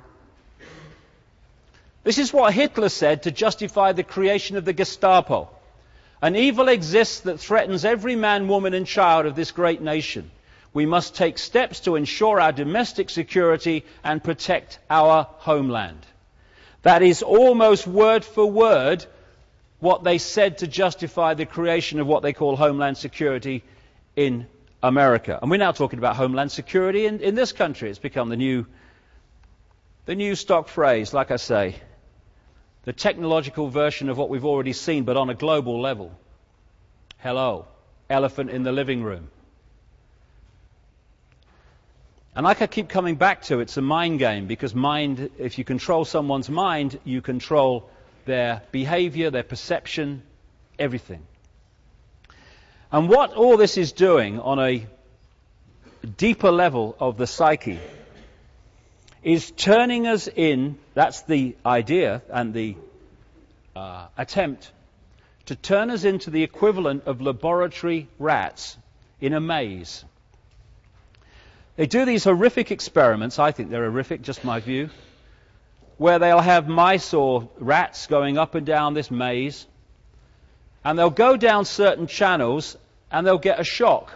This is what Hitler said to justify the creation of the Gestapo. An evil exists that threatens every man, woman and child of this great nation. We must take steps to ensure our domestic security and protect our homeland. That is almost word for word what they said to justify the creation of what they call Homeland Security in America. And we're now talking about Homeland Security in this country. It's become the new stock phrase, like I say. The technological version of what we've already seen, but on a global level. Hello, elephant in the living room. And like I keep coming back to, it's a mind game, because mind, if you control someone's mind, you control their behavior, their perception, everything. And what all this is doing on a deeper level of the psyche is turning us in, that's the idea and the attempt, to turn us into the equivalent of laboratory rats in a maze. They do these horrific experiments, I think they're horrific, just my view, where they'll have mice or rats going up and down this maze, and they'll go down certain channels and they'll get a shock.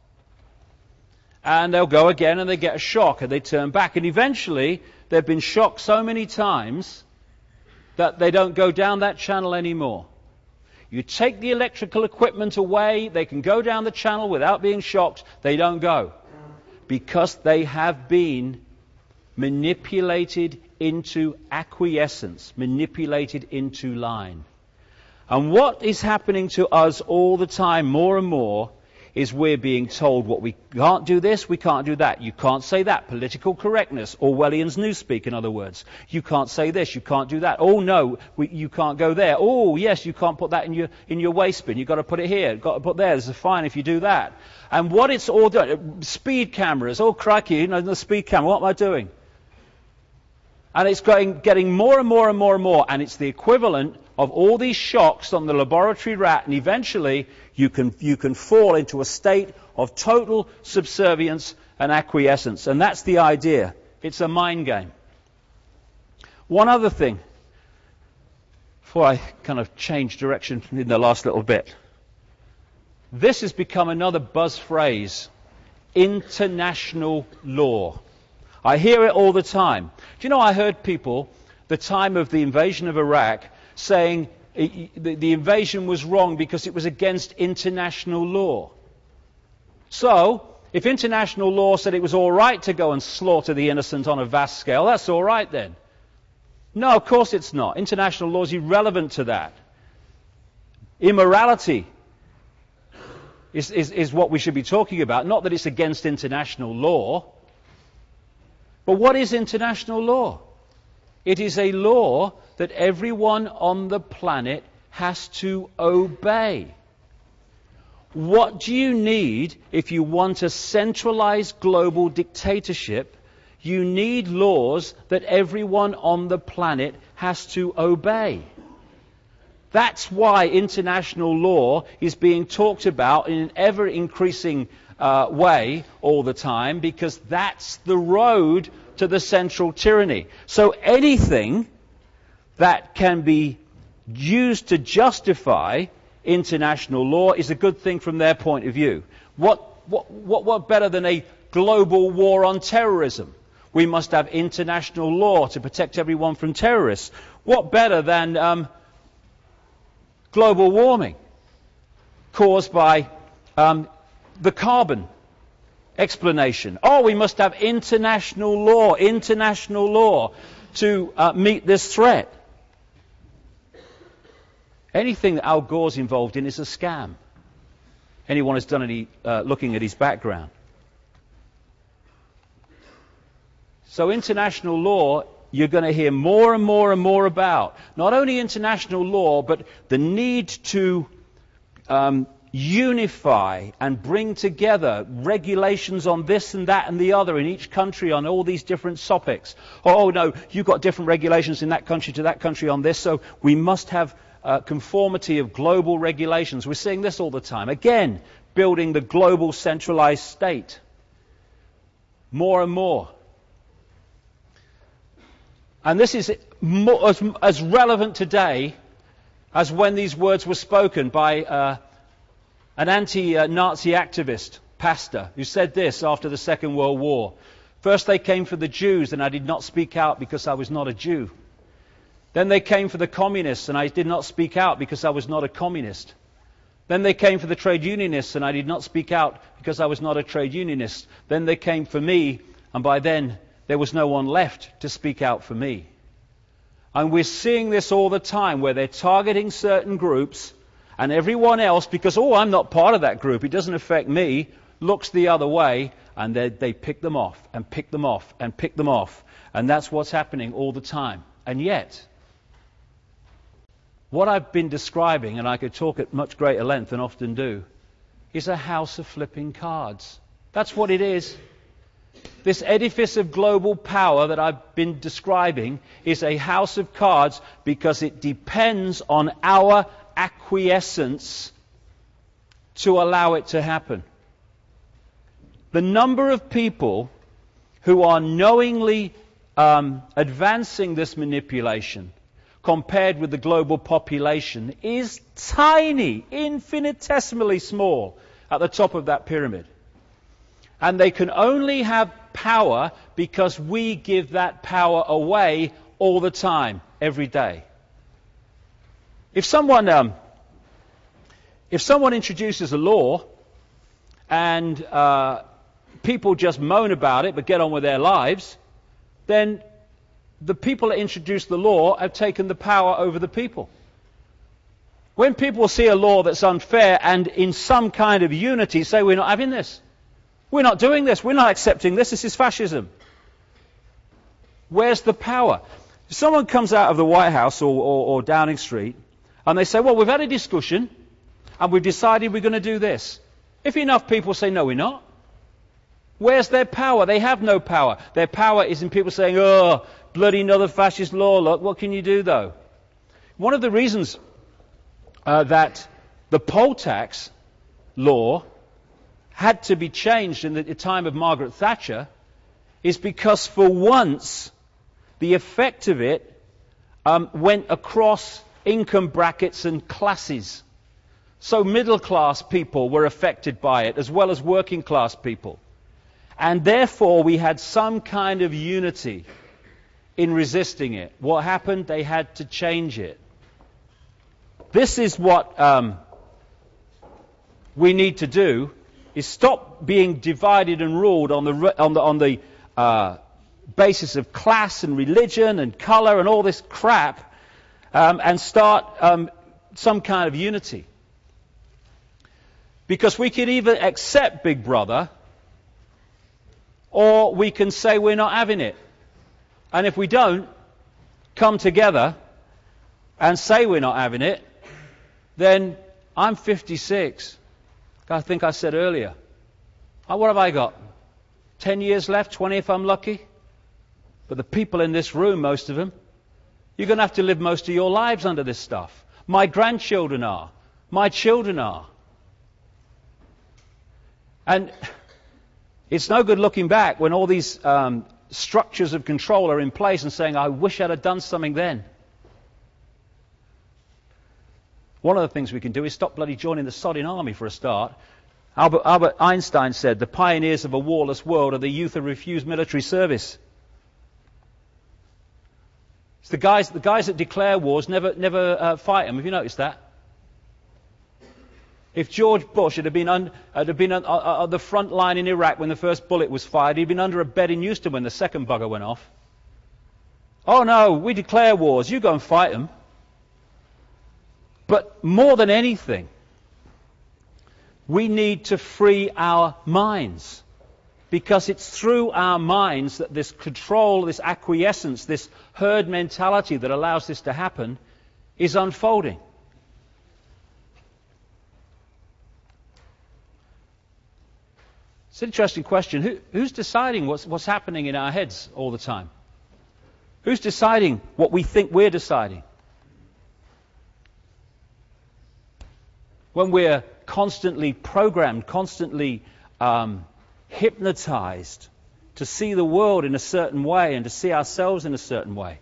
And they'll go again and they get a shock and they turn back. And eventually they've been shocked so many times that they don't go down that channel anymore. You take the electrical equipment away, they can go down the channel without being shocked. They don't go. Because they have been manipulated into acquiescence, manipulated into line. And what is happening to us all the time, more and more, is we're being told what we can't do this, we can't do that. You can't say that. Political correctness. Orwellian's newspeak, in other words. You can't say this, you can't do that. Oh no, you can't go there. Oh yes, you can't put that in your waste bin. You've got to put it here. You've got to put there. There's a fine if you do that. And what it's all done, speed cameras. Oh crikey, the speed camera, what am I doing? And it's getting more and more and more and more. And it's the equivalent of all these shocks on the laboratory rat, and eventually you can fall into a state of total subservience and acquiescence. And that's the idea. It's a mind game. One other thing, before I kind of change direction in the last little bit. This has become another buzz phrase, international law. I hear it all the time. Do you know, I heard people, the time of the invasion of Iraq, saying the invasion was wrong because it was against international law. So, if international law said it was all right to go and slaughter the innocent on a vast scale, that's all right then. No, of course it's not. International law is irrelevant to that. Immorality is what we should be talking about, not that it's against international law. But what is international law? It is a law that everyone on the planet has to obey. What do you need if you want a centralized global dictatorship? You need laws that everyone on the planet has to obey. That's why international law is being talked about in an ever-increasing way all the time, because that's the road to the central tyranny. So anything that can be used to justify international law is a good thing from their point of view. What better than a global war on terrorism? We must have international law to protect everyone from terrorists. What better than global warming caused by the carbon explanation? Oh, we must have international law to meet this threat. Anything that Al Gore's involved in is a scam. Anyone who's done any looking at his background. So international law, you're going to hear more and more and more about. Not only international law, but the need to unify and bring together regulations on this and that and the other in each country on all these different topics. Oh no, you've got different regulations in that country to that country on this, so we must have conformity of global regulations. We're seeing this all the time. Again, building the global centralized state. More and more. And this is as relevant today as when these words were spoken by an anti-Nazi activist, pastor, who said this after the Second World War. First they came for the Jews, and I did not speak out because I was not a Jew. Then they came for the communists, and I did not speak out because I was not a communist. Then they came for the trade unionists, and I did not speak out because I was not a trade unionist. Then they came for me, and by then there was no one left to speak out for me. And we're seeing this all the time, where they're targeting certain groups, and everyone else, because, oh, I'm not part of that group, it doesn't affect me, looks the other way, and they pick them off, and pick them off, and pick them off. And that's what's happening all the time. And yet, what I've been describing, and I could talk at much greater length and often do, is a house of flipping cards. That's what it is. This edifice of global power that I've been describing is a house of cards because it depends on our acquiescence to allow it to happen. The number of people who are knowingly advancing this manipulation compared with the global population is tiny, infinitesimally small at the top of that pyramid. And they can only have power because we give that power away all the time, every day. If someone introduces a law and people just moan about it but get on with their lives, then the people that introduced the law have taken the power over the people. When people see a law that's unfair and in some kind of unity say, we're not having this. We're not doing this. We're not accepting this. This is fascism. Where's the power? If someone comes out of the White House or Downing Street and they say, well, we've had a discussion and we've decided we're going to do this. If enough people say, no, we're not. Where's their power? They have no power. Their power is in people saying, oh, bloody another fascist law. Look, what can you do, though? One of the reasons that the poll tax law had to be changed in the time of Margaret Thatcher is because for once the effect of it went across income brackets and classes. So middle class people were affected by it as well as working class people. And therefore we had some kind of unity in resisting it. What happened? They had to change it. This is what we need to do, is stop being divided and ruled on the basis of class and religion and color and all this crap, and start some kind of unity. Because we can either accept Big Brother, or we can say we're not having it. And if we don't come together and say we're not having it, then I'm 56. I think I said earlier, what have I got? 10 years left, 20 if I'm lucky? But the people in this room, most of them, you're going to have to live most of your lives under this stuff. My grandchildren are. My children are. And it's no good looking back when all these structures of control are in place and saying, I wish I'd have done something then. One of the things we can do is stop bloody joining the sodding army for a start. Albert Einstein said, the pioneers of a warless world are the youth who refuse military service. It's the guys that declare wars never fight them. Have you noticed that? If George Bush had been on the front line in Iraq when the first bullet was fired, he'd been under a bed in Houston when the second bugger went off. Oh no, we declare wars. You go and fight them. But more than anything, we need to free our minds. Because it's through our minds that this control, this acquiescence, this herd mentality that allows this to happen is unfolding. It's an interesting question. Who's deciding what's happening in our heads all the time? Who's deciding what we think we're deciding? When we're constantly programmed, constantly hypnotized to see the world in a certain way and to see ourselves in a certain way.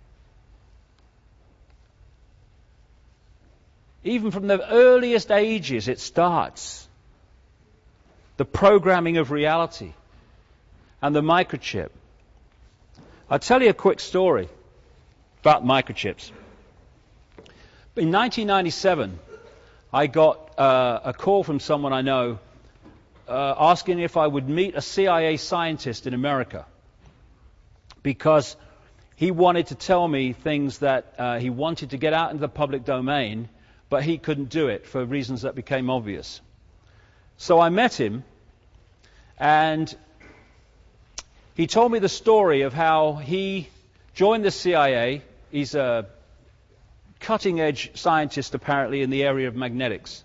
Even from the earliest ages it starts. The programming of reality and the microchip. I'll tell you a quick story about microchips. In 1997, I got a call from someone I know asking if I would meet a CIA scientist in America because he wanted to tell me things that he wanted to get out into the public domain, but he couldn't do it for reasons that became obvious. So I met him, and he told me the story of how he joined the CIA. He's a cutting-edge scientist, apparently, in the area of magnetics.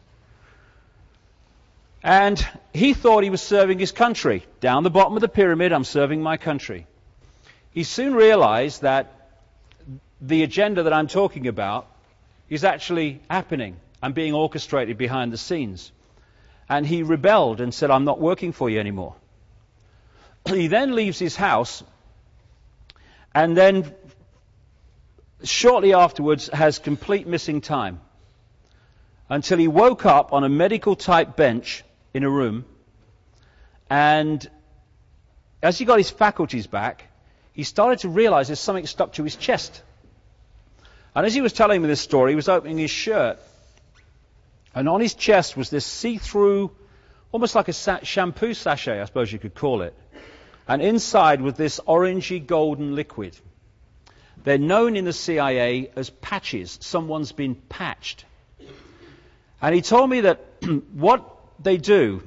And he thought he was serving his country. Down the bottom of the pyramid, I'm serving my country. He soon realized that the agenda that I'm talking about is actually happening and being orchestrated behind the scenes. And he rebelled and said, I'm not working for you anymore. He then leaves his house and then shortly afterwards has complete missing time until he woke up on a medical type bench in a room, and as he got his faculties back, he started to realize there's something stuck to his chest. And as he was telling me this story, he was opening his shirt, and on his chest was this see-through, almost like a shampoo sachet, I suppose you could call it. And inside was this orangey golden liquid. They're known in the CIA as patches. Someone's been patched. And he told me that what they do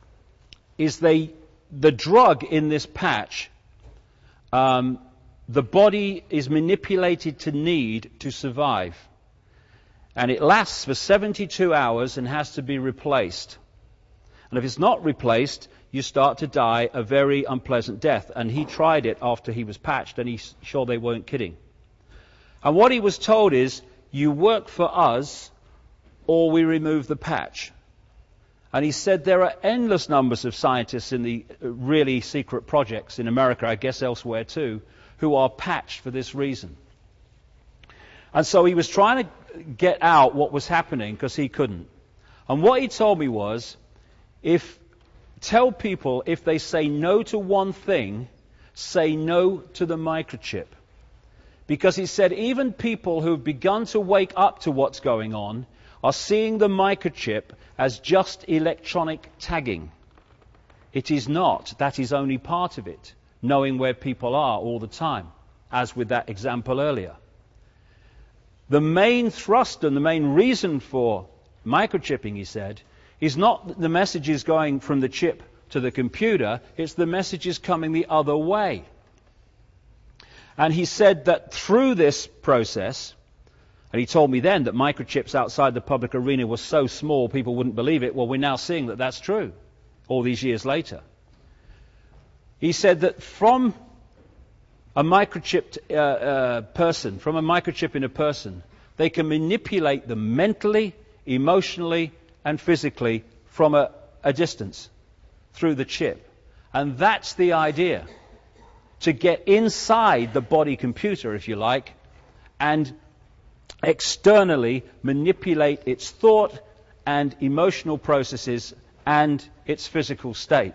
is the drug in this patch, the body is manipulated to need to survive. And it lasts for 72 hours and has to be replaced. And if it's not replaced, you start to die a very unpleasant death. And he tried it after he was patched, and he's sure they weren't kidding. And what he was told is, you work for us, or we remove the patch. And he said there are endless numbers of scientists in the really secret projects in America, I guess elsewhere too, who are patched for this reason. And so he was trying to get out what was happening because he couldn't. And what he told me was, tell people if they say no to one thing, say no to the microchip. Because he said even people who have begun to wake up to what's going on are seeing the microchip as just electronic tagging. It is not. That is only part of it, knowing where people are all the time, as with that example earlier. The main thrust and the main reason for microchipping, he said, is not the messages going from the chip to the computer, it's the messages coming the other way. And he said that through this process, And he told me then that microchips outside the public arena were so small people wouldn't believe it. Well, we're now seeing that that's true all these years later. He said that from a microchipped person, from a microchip in a person, they can manipulate them mentally, emotionally, and physically from a distance through the chip. And that's the idea, to get inside the body computer, if you like, and externally manipulate its thought and emotional processes and its physical state.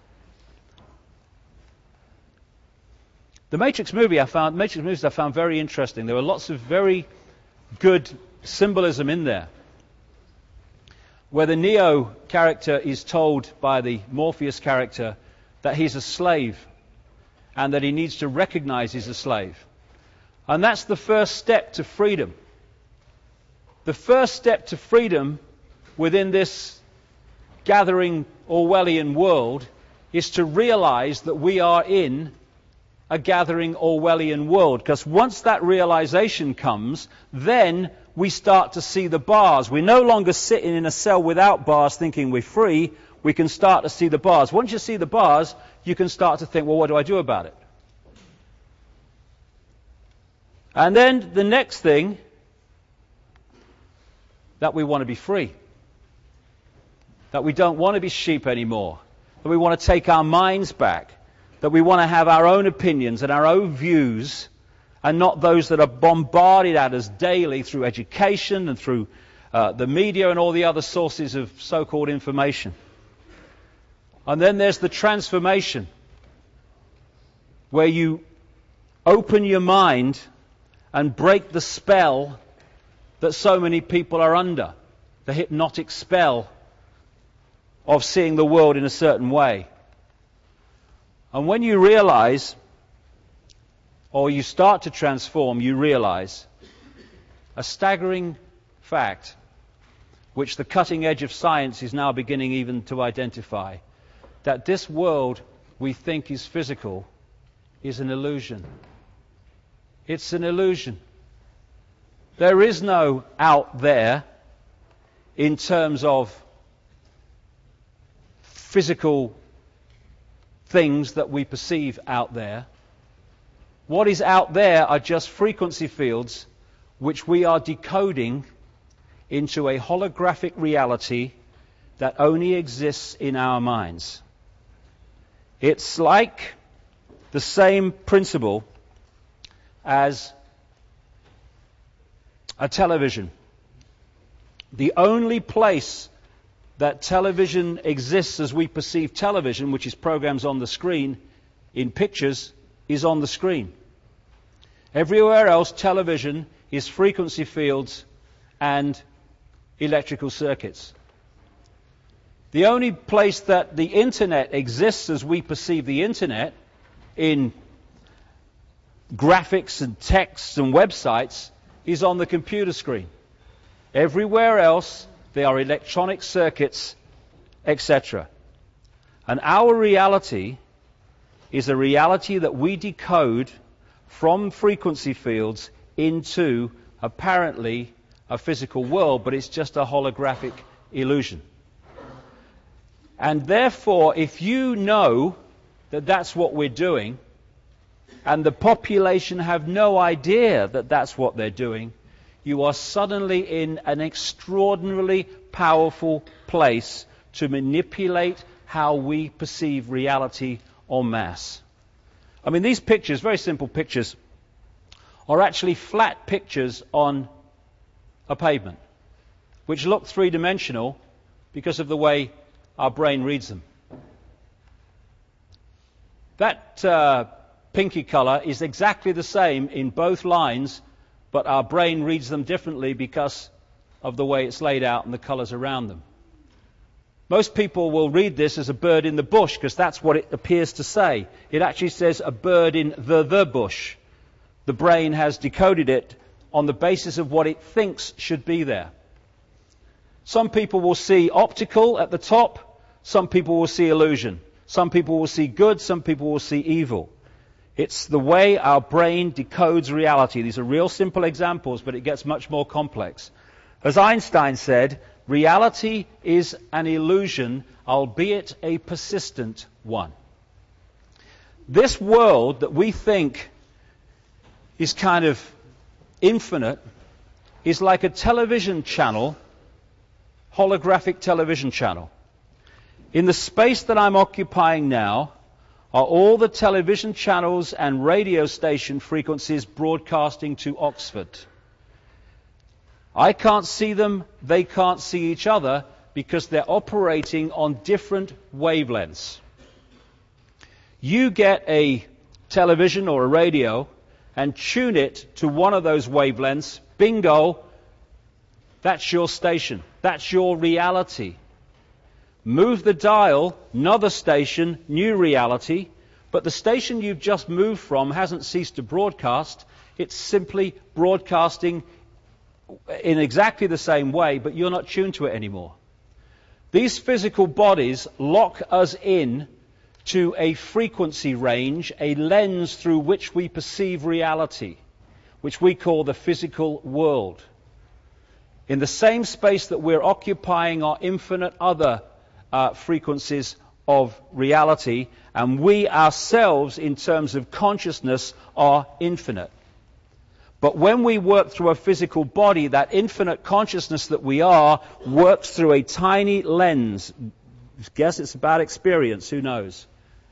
The Matrix movies I found very interesting. There were lots of very good symbolism in there, where the Neo character is told by the Morpheus character that he's a slave and that he needs to recognize he's a slave. And that's the first step to freedom. The first step to freedom within this gathering Orwellian world is to realize that we are in a gathering Orwellian world. Because once that realization comes, then we start to see the bars. We're no longer sitting in a cell without bars thinking we're free. We can start to see the bars. Once you see the bars, you can start to think, well, what do I do about it? And then the next thing, that we want to be free. That we don't want to be sheep anymore. That we want to take our minds back. That we want to have our own opinions and our own views, and not those that are bombarded at us daily through education and through the media and all the other sources of so-called information. And then there's the transformation, where you open your mind and break the spell that so many people are under, the hypnotic spell of seeing the world in a certain way. And when you realize, or you start to transform, you realize a staggering fact, which the cutting edge of science is now beginning even to identify, that this world we think is physical is an illusion. It's an illusion. There is no out there in terms of physical things that we perceive out there. What is out there are just frequency fields which we are decoding into a holographic reality that only exists in our minds. It's like the same principle as a television. The only place that television exists as we perceive television, which is programs on the screen, in pictures, is on the screen. Everywhere else, television is frequency fields and electrical circuits. The only place that the internet exists as we perceive the internet, in graphics and texts and websites, is on the computer screen. Everywhere else, there are electronic circuits, etc. And our reality is a reality that we decode from frequency fields into, apparently, a physical world, but it's just a holographic illusion. And therefore, if you know that that's what we're doing, and the population have no idea that that's what they're doing, you are suddenly in an extraordinarily powerful place to manipulate how we perceive reality en masse. I mean, these pictures, very simple pictures, are actually flat pictures on a pavement, which look three-dimensional because of the way our brain reads them. That pinky color is exactly the same in both lines, but our brain reads them differently because of the way it's laid out and the colors around them. Most people will read this as a bird in the bush because that's what it appears to say. It actually says a bird in the bush. The brain has decoded it on the basis of what it thinks should be there. Some people will see optical at the top. Some people will see illusion. Some people will see good. Some people will see evil. It's the way our brain decodes reality. These are real simple examples, but it gets much more complex. As Einstein said, reality is an illusion, albeit a persistent one. This world that we think is kind of infinite is like a television channel, holographic television channel. In the space that I'm occupying now are all the television channels and radio station frequencies broadcasting to Oxford. I can't see them, they can't see each other because they're operating on different wavelengths. You get a television or a radio and tune it to one of those wavelengths, bingo, that's your station, that's your reality. Move the dial, another station, new reality, but the station you've just moved from hasn't ceased to broadcast, it's simply broadcasting in exactly the same way, but you're not tuned to it anymore. These physical bodies lock us in to a frequency range, a lens through which we perceive reality, which we call the physical world. In the same space that we're occupying are infinite other frequencies of reality, and we ourselves, in terms of consciousness, are infinite. But when we work through a physical body, that infinite consciousness that we are works through a tiny lens. I guess it's about experience, who knows?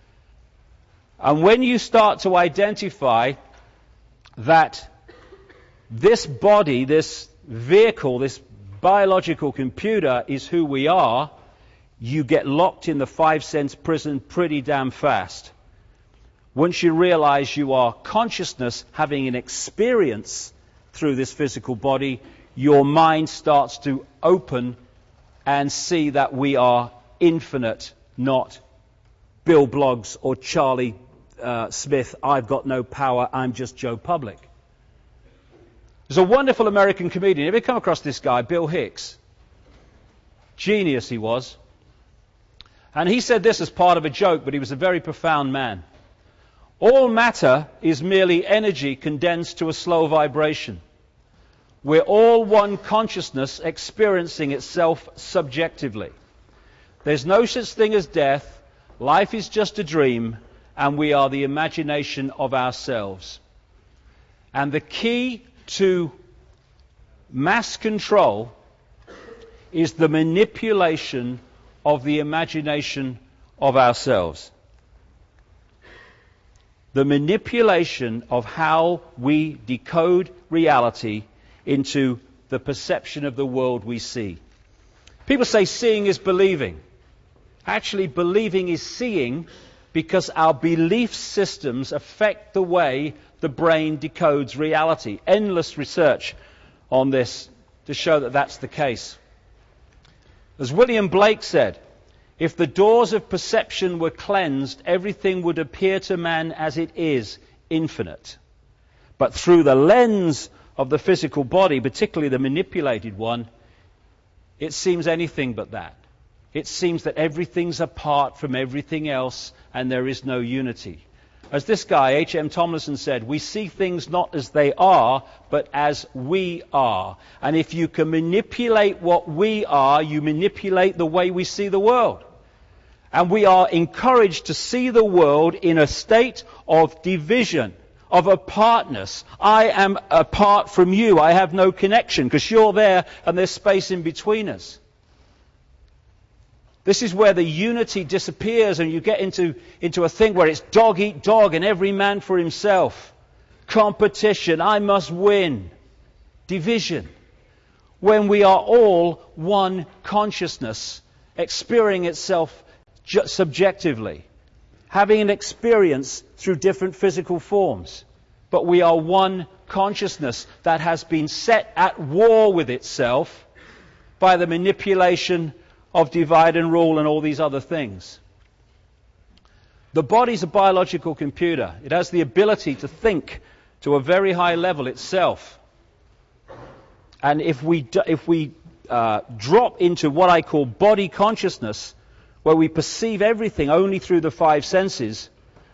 And when you start to identify that this body, this vehicle, this biological computer is who we are, you get locked in the 5 sense prison pretty damn fast. Once you realize you are consciousness having an experience through this physical body, your mind starts to open and see that we are infinite, not Bill Bloggs or Charlie Smith, I've got no power, I'm just Joe Public. There's a wonderful American comedian. Have you come across this guy, Bill Hicks? Genius he was. And he said this as part of a joke, but he was a very profound man. All matter is merely energy condensed to a slow vibration. We're all one consciousness experiencing itself subjectively. There's no such thing as death. Life is just a dream, and we are the imagination of ourselves. And the key to mass control is the manipulation of the imagination of ourselves. The manipulation of how we decode reality into the perception of the world we see. People say seeing is believing. Actually, believing is seeing because our belief systems affect the way the brain decodes reality. Endless research on this to show that that's the case. As William Blake said, if the doors of perception were cleansed, everything would appear to man as it is, infinite. But through the lens of the physical body, particularly the manipulated one, it seems anything but that. It seems that everything's apart from everything else and there is no unity. As this guy, H.M. Tomlinson, said, we see things not as they are, but as we are. And if you can manipulate what we are, you manipulate the way we see the world. And we are encouraged to see the world in a state of division, of apartness. I am apart from you. I have no connection because you're there and there's space in between us. This is where the unity disappears and you get into a thing where it's dog eat dog and every man for himself. Competition, I must win. Division. When we are all one consciousness, experiencing itself subjectively, having an experience through different physical forms. But we are one consciousness that has been set at war with itself by the manipulation of divide and rule and all these other things. The body's a biological computer. It has the ability to think to a very high level itself. And if we drop into what I call body consciousness, where we perceive everything only through the 5 senses,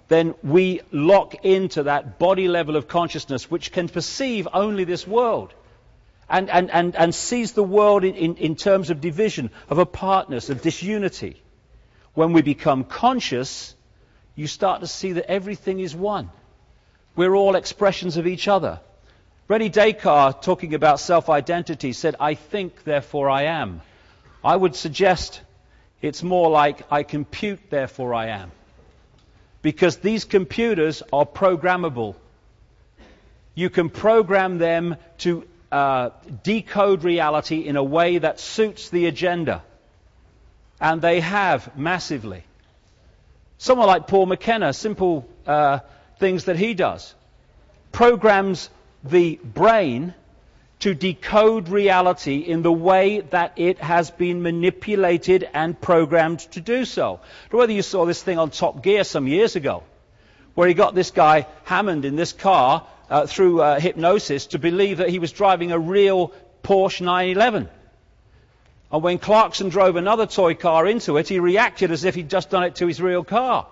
then we lock into that body level of consciousness which can perceive only this world and sees the world in terms of division, of apartness, of disunity. When we become conscious, you start to see that everything is one. We're all expressions of each other. René Descartes, talking about self-identity, said, "I think, therefore I am." I would suggest it's more like, "I compute, therefore I am." Because these computers are programmable. You can program them to decode reality in a way that suits the agenda. And they have massively. Someone like Paul McKenna, simple things that he does, programs the brain to decode reality in the way that it has been manipulated and programmed to do so. Whether you saw this thing on Top Gear some years ago, where he got this guy Hammond in this car through hypnosis to believe that he was driving a real Porsche 911. And when Clarkson drove another toy car into it, he reacted as if he'd just done it to his real car.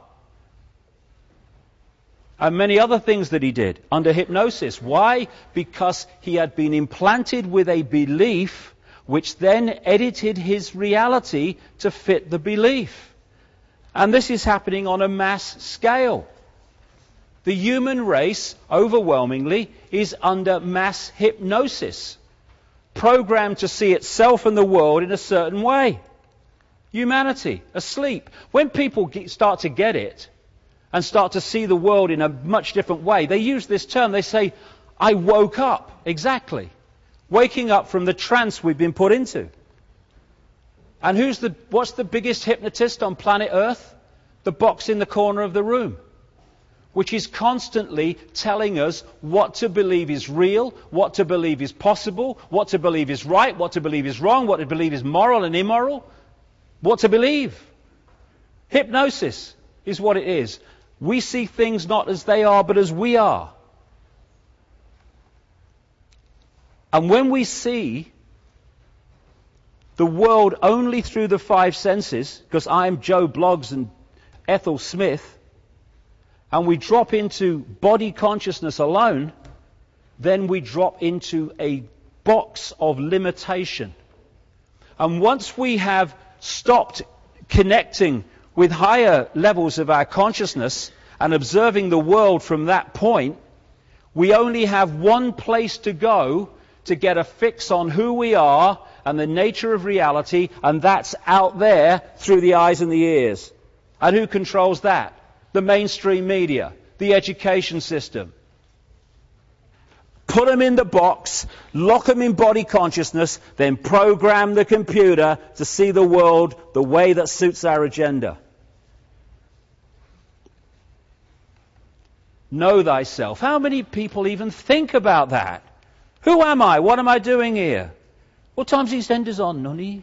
And many other things that he did under hypnosis. Why? Because he had been implanted with a belief which then edited his reality to fit the belief. And this is happening on a mass scale. The human race, overwhelmingly, is under mass hypnosis, programmed to see itself and the world in a certain way. Humanity, asleep. When people start to get it, and start to see the world in a much different way, they use this term. They say, "I woke up." Exactly. Waking up from the trance we've been put into. And what's the biggest hypnotist on planet Earth? The box in the corner of the room, which is constantly telling us what to believe is real, what to believe is possible, what to believe is right, what to believe is wrong, what to believe is moral and immoral, what to believe. Hypnosis is what it is. We see things not as they are, but as we are. And when we see the world only through the five senses, because I'm Joe Bloggs and Ethel Smith, and we drop into body consciousness alone, then we drop into a box of limitation. And once we have stopped connecting with higher levels of our consciousness and observing the world from that point, we only have one place to go to get a fix on who we are and the nature of reality, and that's out there through the eyes and the ears. And who controls that? The mainstream media, the education system. Put them in the box, lock them in body consciousness, then program the computer to see the world the way that suits our agenda. Know thyself. How many people even think about that? Who am I? What am I doing here? What time's EastEnders on, Nunny?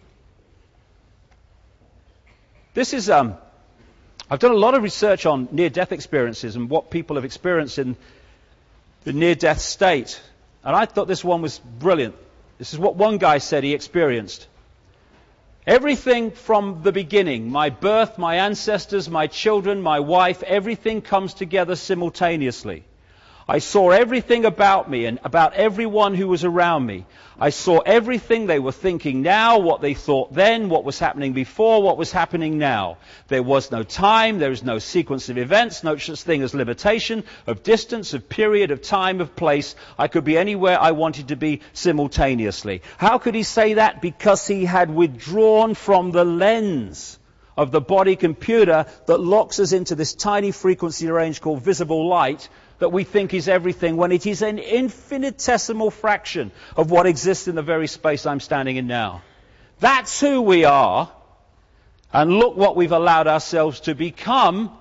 This is, I've done a lot of research on near-death experiences and what people have experienced in the near-death state. And I thought this one was brilliant. This is what one guy said he experienced. Everything from the beginning, my birth, my ancestors, my children, my wife, everything comes together simultaneously. I saw everything about me and about everyone who was around me. I saw everything they were thinking now, what they thought then, what was happening before, what was happening now. There was no time, there is no sequence of events, no such thing as limitation, of distance, of period, of time, of place. I could be anywhere I wanted to be simultaneously. How could he say that? Because he had withdrawn from the lens of the body computer that locks us into this tiny frequency range called visible light, that we think is everything, when it is an infinitesimal fraction of what exists in the very space I'm standing in now. That's who we are, and look what we've allowed ourselves to become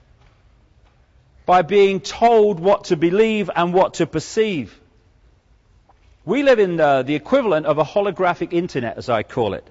by being told what to believe and what to perceive. We live in the equivalent of a holographic internet, as I call it.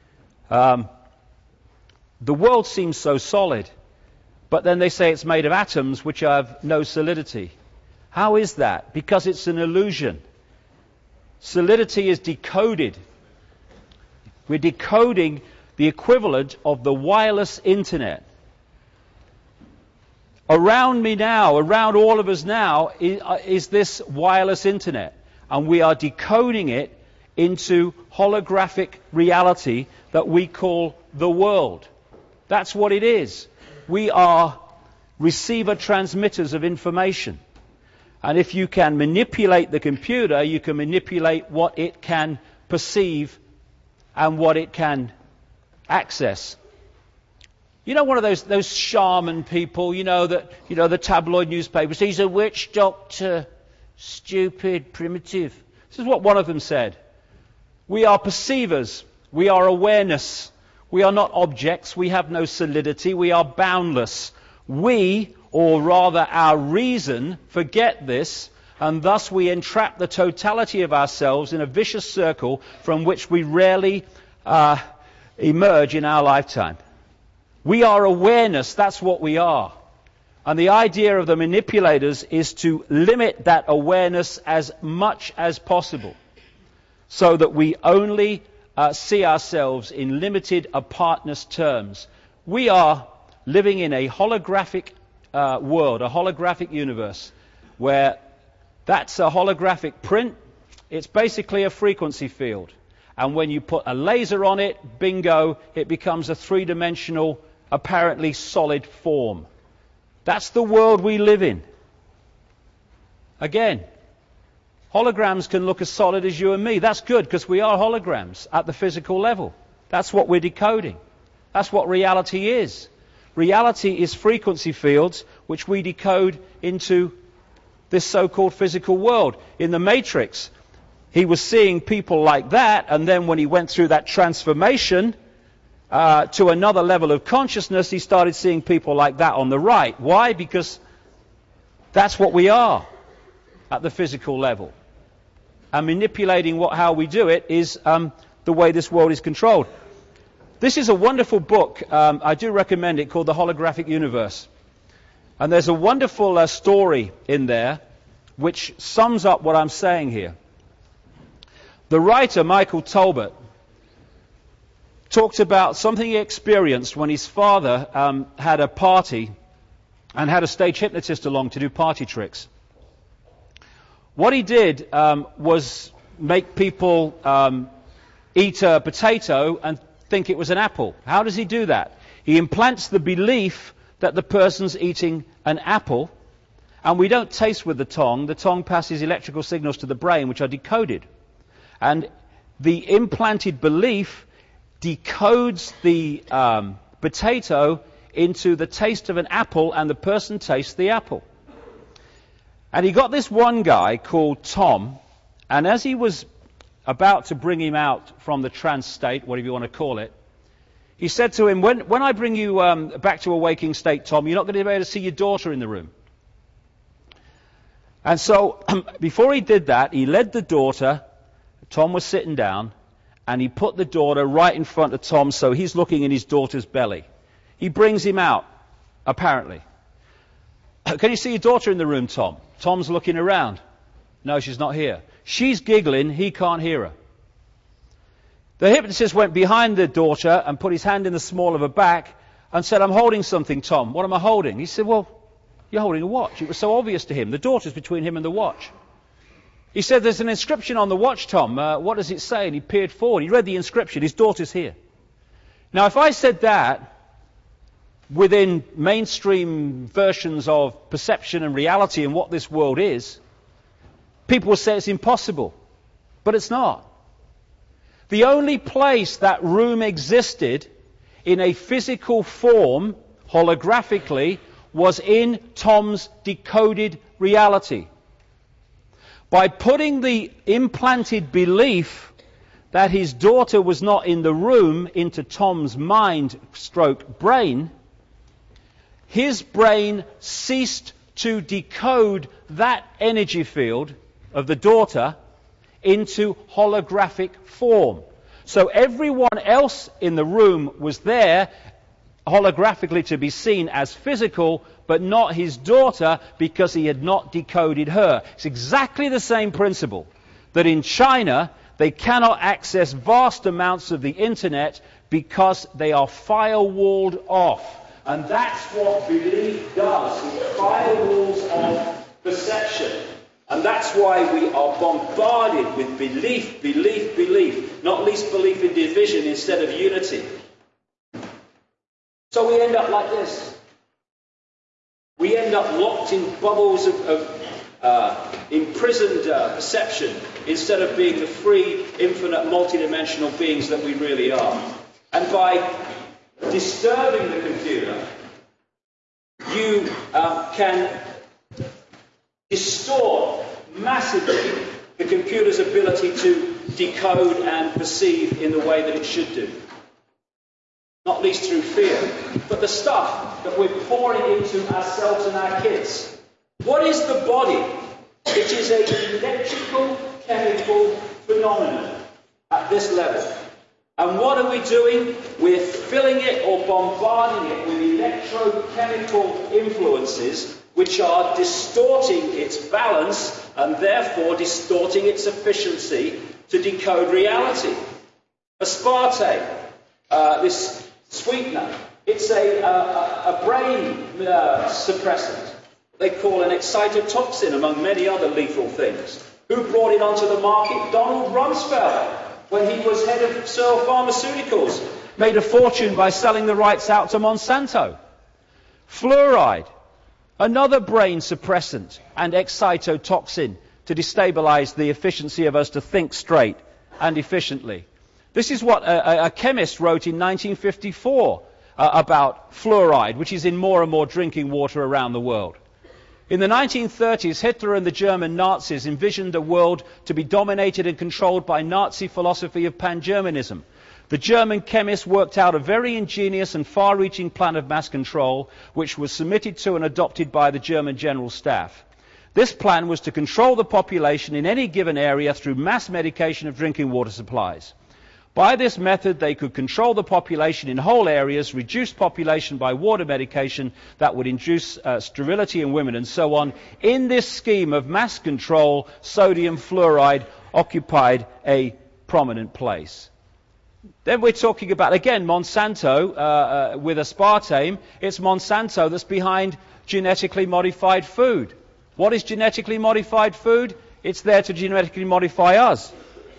The world seems so solid. But then they say it's made of atoms which have no solidity. How is that? Because it's an illusion. Solidity is decoded. We're decoding the equivalent of the wireless internet. Around me now, around all of us now, is this wireless internet. And we are decoding it into holographic reality that we call the world. That's what it is. We are receiver-transmitters of information. And if you can manipulate the computer, you can manipulate what it can perceive and what it can access. You know, one of those shaman people, the tabloid newspapers, he's a witch doctor, stupid, primitive. This is what one of them said. We are perceivers. We are awareness. We are not objects. We have no solidity. We are boundless. We, or rather our reason, forget this, and thus we entrap the totality of ourselves in a vicious circle from which we rarely emerge in our lifetime. We are awareness, that's what we are. And the idea of the manipulators is to limit that awareness as much as possible so that we only see ourselves in limited apartness terms. We are living in a holographic world, a holographic universe, where that's a holographic print. It's basically a frequency field. And when you put a laser on it, bingo, it becomes a three-dimensional, apparently solid form. That's the world we live in. Again, holograms can look as solid as you and me. That's good, because we are holograms at the physical level. That's what we're decoding. That's what reality is. Reality is frequency fields which we decode into this so-called physical world. In the Matrix, he was seeing people like that, and then when he went through that transformation to another level of consciousness, he started seeing people like that on the right. Why? Because that's what we are at the physical level. And manipulating how we do it is the way this world is controlled. This is a wonderful book, I do recommend it, called The Holographic Universe. And there's a wonderful story in there which sums up what I'm saying here. The writer, Michael Talbot, talked about something he experienced when his father had a party and had a stage hypnotist along to do party tricks. What he did was make people eat a potato and think it was an apple. How does he do that? He implants the belief that the person's eating an apple, and we don't taste with the tongue. The tongue passes electrical signals to the brain, which are decoded. And the implanted belief decodes the potato into the taste of an apple, and the person tastes the apple. And he got this one guy called Tom, and as he was about to bring him out from the trance state, whatever you want to call it, he said to him, when I bring you back to a waking state, Tom, you're not going to be able to see your daughter in the room. And so, before he did that, he led the daughter. Tom was sitting down, and he put the daughter right in front of Tom, so he's looking in his daughter's belly. He brings him out, apparently. Can you see your daughter in the room, Tom? Tom's looking around. No, she's not here. She's giggling, he can't hear her. The hypnotist went behind the daughter and put his hand in the small of her back and said, I'm holding something, Tom. What am I holding? He said, well, you're holding a watch. It was so obvious to him. The daughter's between him and the watch. He said, there's an inscription on the watch, Tom. What does it say? And he peered forward. He read the inscription. His daughter's here. Now, if I said that within mainstream versions of perception and reality and what this world is, people will say it's impossible. But it's not. The only place that room existed in a physical form, holographically, was in Tom's decoded reality. By putting the implanted belief that his daughter was not in the room into Tom's mind/brain, his brain ceased to decode that energy field of the daughter into holographic form. So everyone else in the room was there holographically to be seen as physical, but not his daughter, because he had not decoded her. It's exactly the same principle that in China they cannot access vast amounts of the internet because they are firewalled off. And that's what belief does. It firewalls of perception. And that's why we are bombarded with belief, belief, belief. Not least belief in division instead of unity. So we end up like this. We end up locked in bubbles of imprisoned perception instead of being the free, infinite, multidimensional beings that we really are. And by disturbing the computer, you can distort massively the computer's ability to decode and perceive in the way that it should do. Not least through fear. But the stuff that we're pouring into ourselves and our kids. What is the body? It is an electrical, chemical phenomenon at this level. And what are we doing? We're filling it or bombarding it with electrochemical influences which are distorting its balance and therefore distorting its efficiency to decode reality. Aspartame, this sweetener, it's a brain suppressant. They call an excitotoxin, among many other lethal things. Who brought it onto the market? Donald Rumsfeld, when he was head of Searle Pharmaceuticals. Made a fortune by selling the rights out to Monsanto. Fluoride, another brain suppressant and excitotoxin to destabilize the efficiency of us to think straight and efficiently. This is what a chemist wrote in 1954 about fluoride, which is in more and more drinking water around the world. In the 1930s, Hitler and the German Nazis envisioned a world to be dominated and controlled by Nazi philosophy of pan-Germanism. The German chemists worked out a very ingenious and far-reaching plan of mass control, which was submitted to and adopted by the German General Staff. This plan was to control the population in any given area through mass medication of drinking water supplies. By this method, they could control the population in whole areas, reduce population by water medication that would induce sterility in women, and so on. In this scheme of mass control, sodium fluoride occupied a prominent place. Then we're talking about, again, Monsanto with aspartame. It's Monsanto that's behind genetically modified food. What is genetically modified food? It's there to genetically modify us.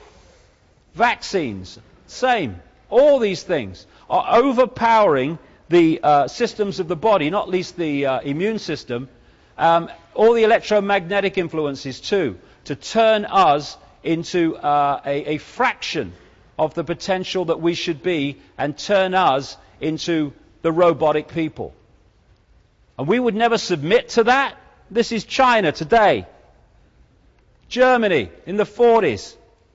Vaccines, same. All these things are overpowering the systems of the body, not least the immune system. All the electromagnetic influences too, to turn us into a fraction of the potential that we should be and turn us into the robotic people. And we would never submit to that. This is China today. Germany in the 40s.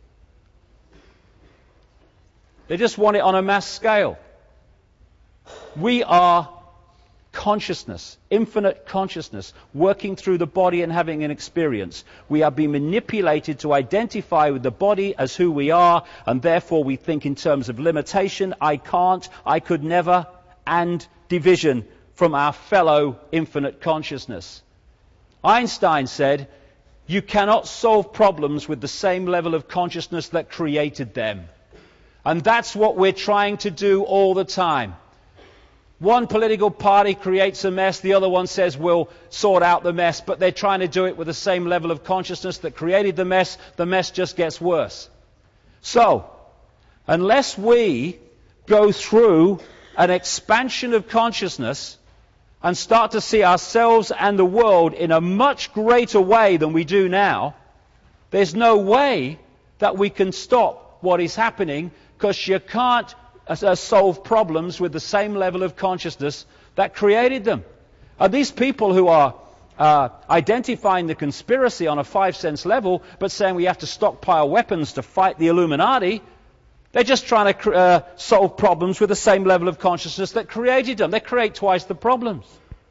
They just want it on a mass scale. We are consciousness, infinite consciousness, working through the body and having an experience. We are being manipulated to identify with the body as who we are, and therefore we think in terms of limitation, I can't, I could never, and division from our fellow infinite consciousness. Einstein said, you cannot solve problems with the same level of consciousness that created them. And that's what we're trying to do all the time. One political party creates a mess, the other one says we'll sort out the mess, but they're trying to do it with the same level of consciousness that created the mess just gets worse. So, unless we go through an expansion of consciousness and start to see ourselves and the world in a much greater way than we do now, there's no way that we can stop what is happening, because you can't solve problems with the same level of consciousness that created them. And these people who are identifying the conspiracy on a 5-sense level, but saying we have to stockpile weapons to fight the Illuminati, they're just trying to solve problems with the same level of consciousness that created them. They create twice the problems.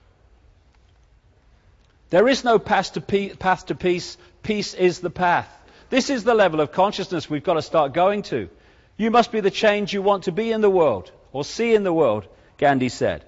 There is no path to peace. Peace is the path. This is the level of consciousness we've got to start going to. You must be the change you want to be in the world, or see in the world, Gandhi said.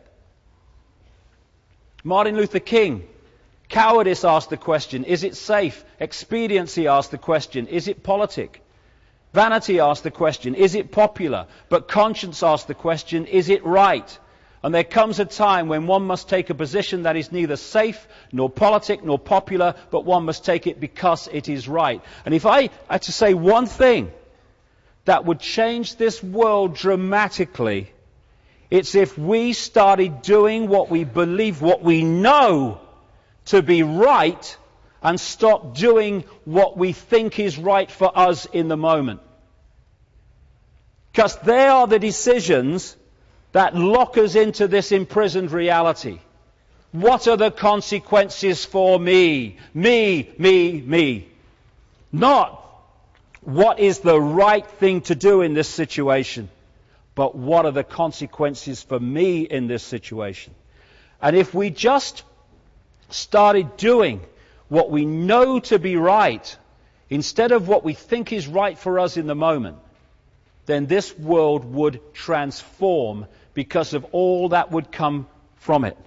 Martin Luther King, cowardice asked the question, is it safe? Expediency asked the question, is it politic? Vanity asked the question, is it popular? But conscience asked the question, is it right? And there comes a time when one must take a position that is neither safe, nor politic, nor popular, but one must take it because it is right. And if I had to say one thing that would change this world dramatically, it's if we started doing what we believe, what we know to be right, and stop doing what we think is right for us in the moment. Because they are the decisions that lock us into this imprisoned reality. What are the consequences for me? Me. Not what is the right thing to do in this situation, but what are the consequences for me in this situation? And if we just started doing what we know to be right, instead of what we think is right for us in the moment, then this world would transform because of all that would come from it.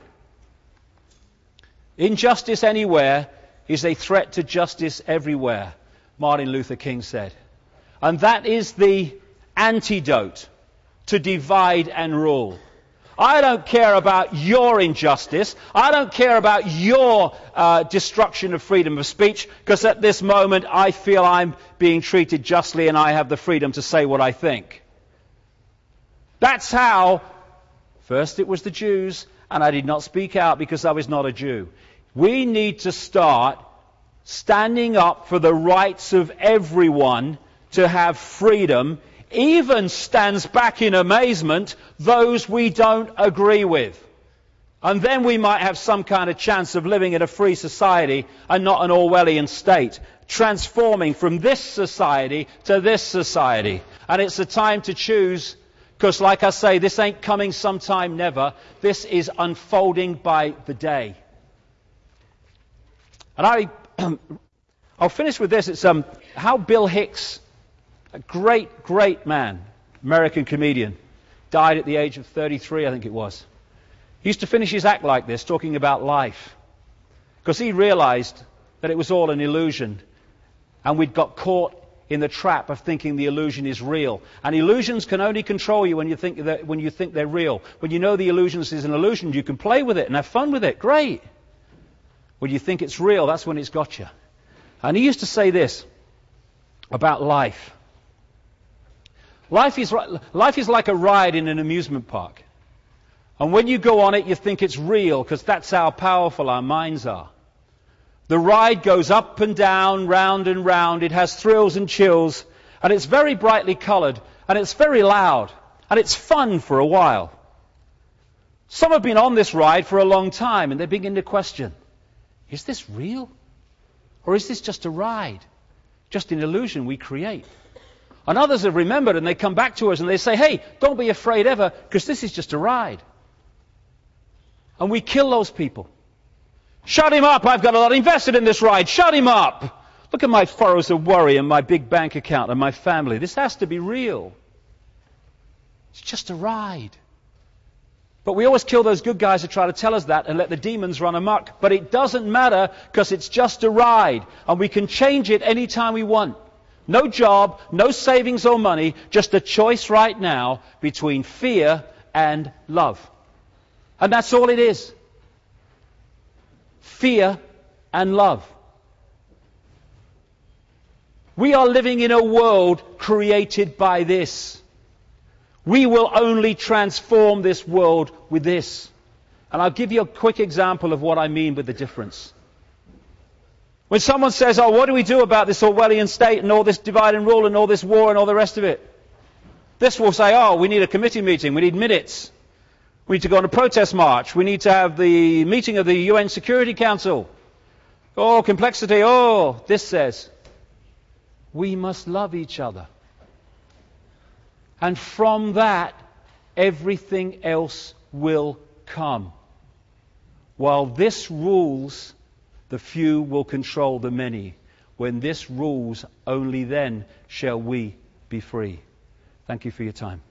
Injustice anywhere is a threat to justice everywhere, Martin Luther King said. And that is the antidote to divide and rule. I don't care about your injustice. I don't care about your destruction of freedom of speech, because at this moment I feel I'm being treated justly and I have the freedom to say what I think. That's how, first it was the Jews, and I did not speak out because I was not a Jew. We need to start standing up for the rights of everyone to have freedom, even stands back in amazement those we don't agree with. And then we might have some kind of chance of living in a free society and not an Orwellian state, transforming from this society to this society. And it's a time to choose, because like I say, this ain't coming sometime never. This is unfolding by the day. And I'll finish with this. It's how Bill Hicks, a great man, American comedian, died at the age of 33, I think it was. He used to finish his act like this, talking about life, because he realized that it was all an illusion, and we'd got caught in the trap of thinking the illusion is real. And illusions can only control you when you think they're real. When you know the illusion is an illusion, you can play with it and have fun with it. Great. When you think it's real, that's when it's got you. And he used to say this about life. Life is like a ride in an amusement park. And when you go on it, you think it's real, because that's how powerful our minds are. The ride goes up and down, round and round. It has thrills and chills. And it's very brightly colored. And it's very loud. And it's fun for a while. Some have been on this ride for a long time, and they begin to question, is this real? Or is this just a ride? Just an illusion we create? And others have remembered, and they come back to us and they say, hey, don't be afraid ever, because this is just a ride. And we kill those people. Shut him up, I've got a lot invested in this ride. Shut him up. Look at my furrows of worry and my big bank account and my family. This has to be real. It's just a ride. But we always kill those good guys who try to tell us that and let the demons run amok. But it doesn't matter, because it's just a ride. And we can change it anytime we want. No job, no savings or money, just a choice right now between fear and love. And that's all it is. Fear and love. We are living in a world created by this. We will only transform this world with this. And I'll give you a quick example of what I mean with the difference. When someone says, oh, what do we do about this Orwellian state and all this divide and rule and all this war and all the rest of it? This will say, oh, we need a committee meeting, we need minutes. We need to go on a protest march. We need to have the meeting of the UN Security Council. Oh, complexity. Oh, this says, we must love each other. And from that, everything else will come. While this rules, the few will control the many. When this rules, only then shall we be free. Thank you for your time.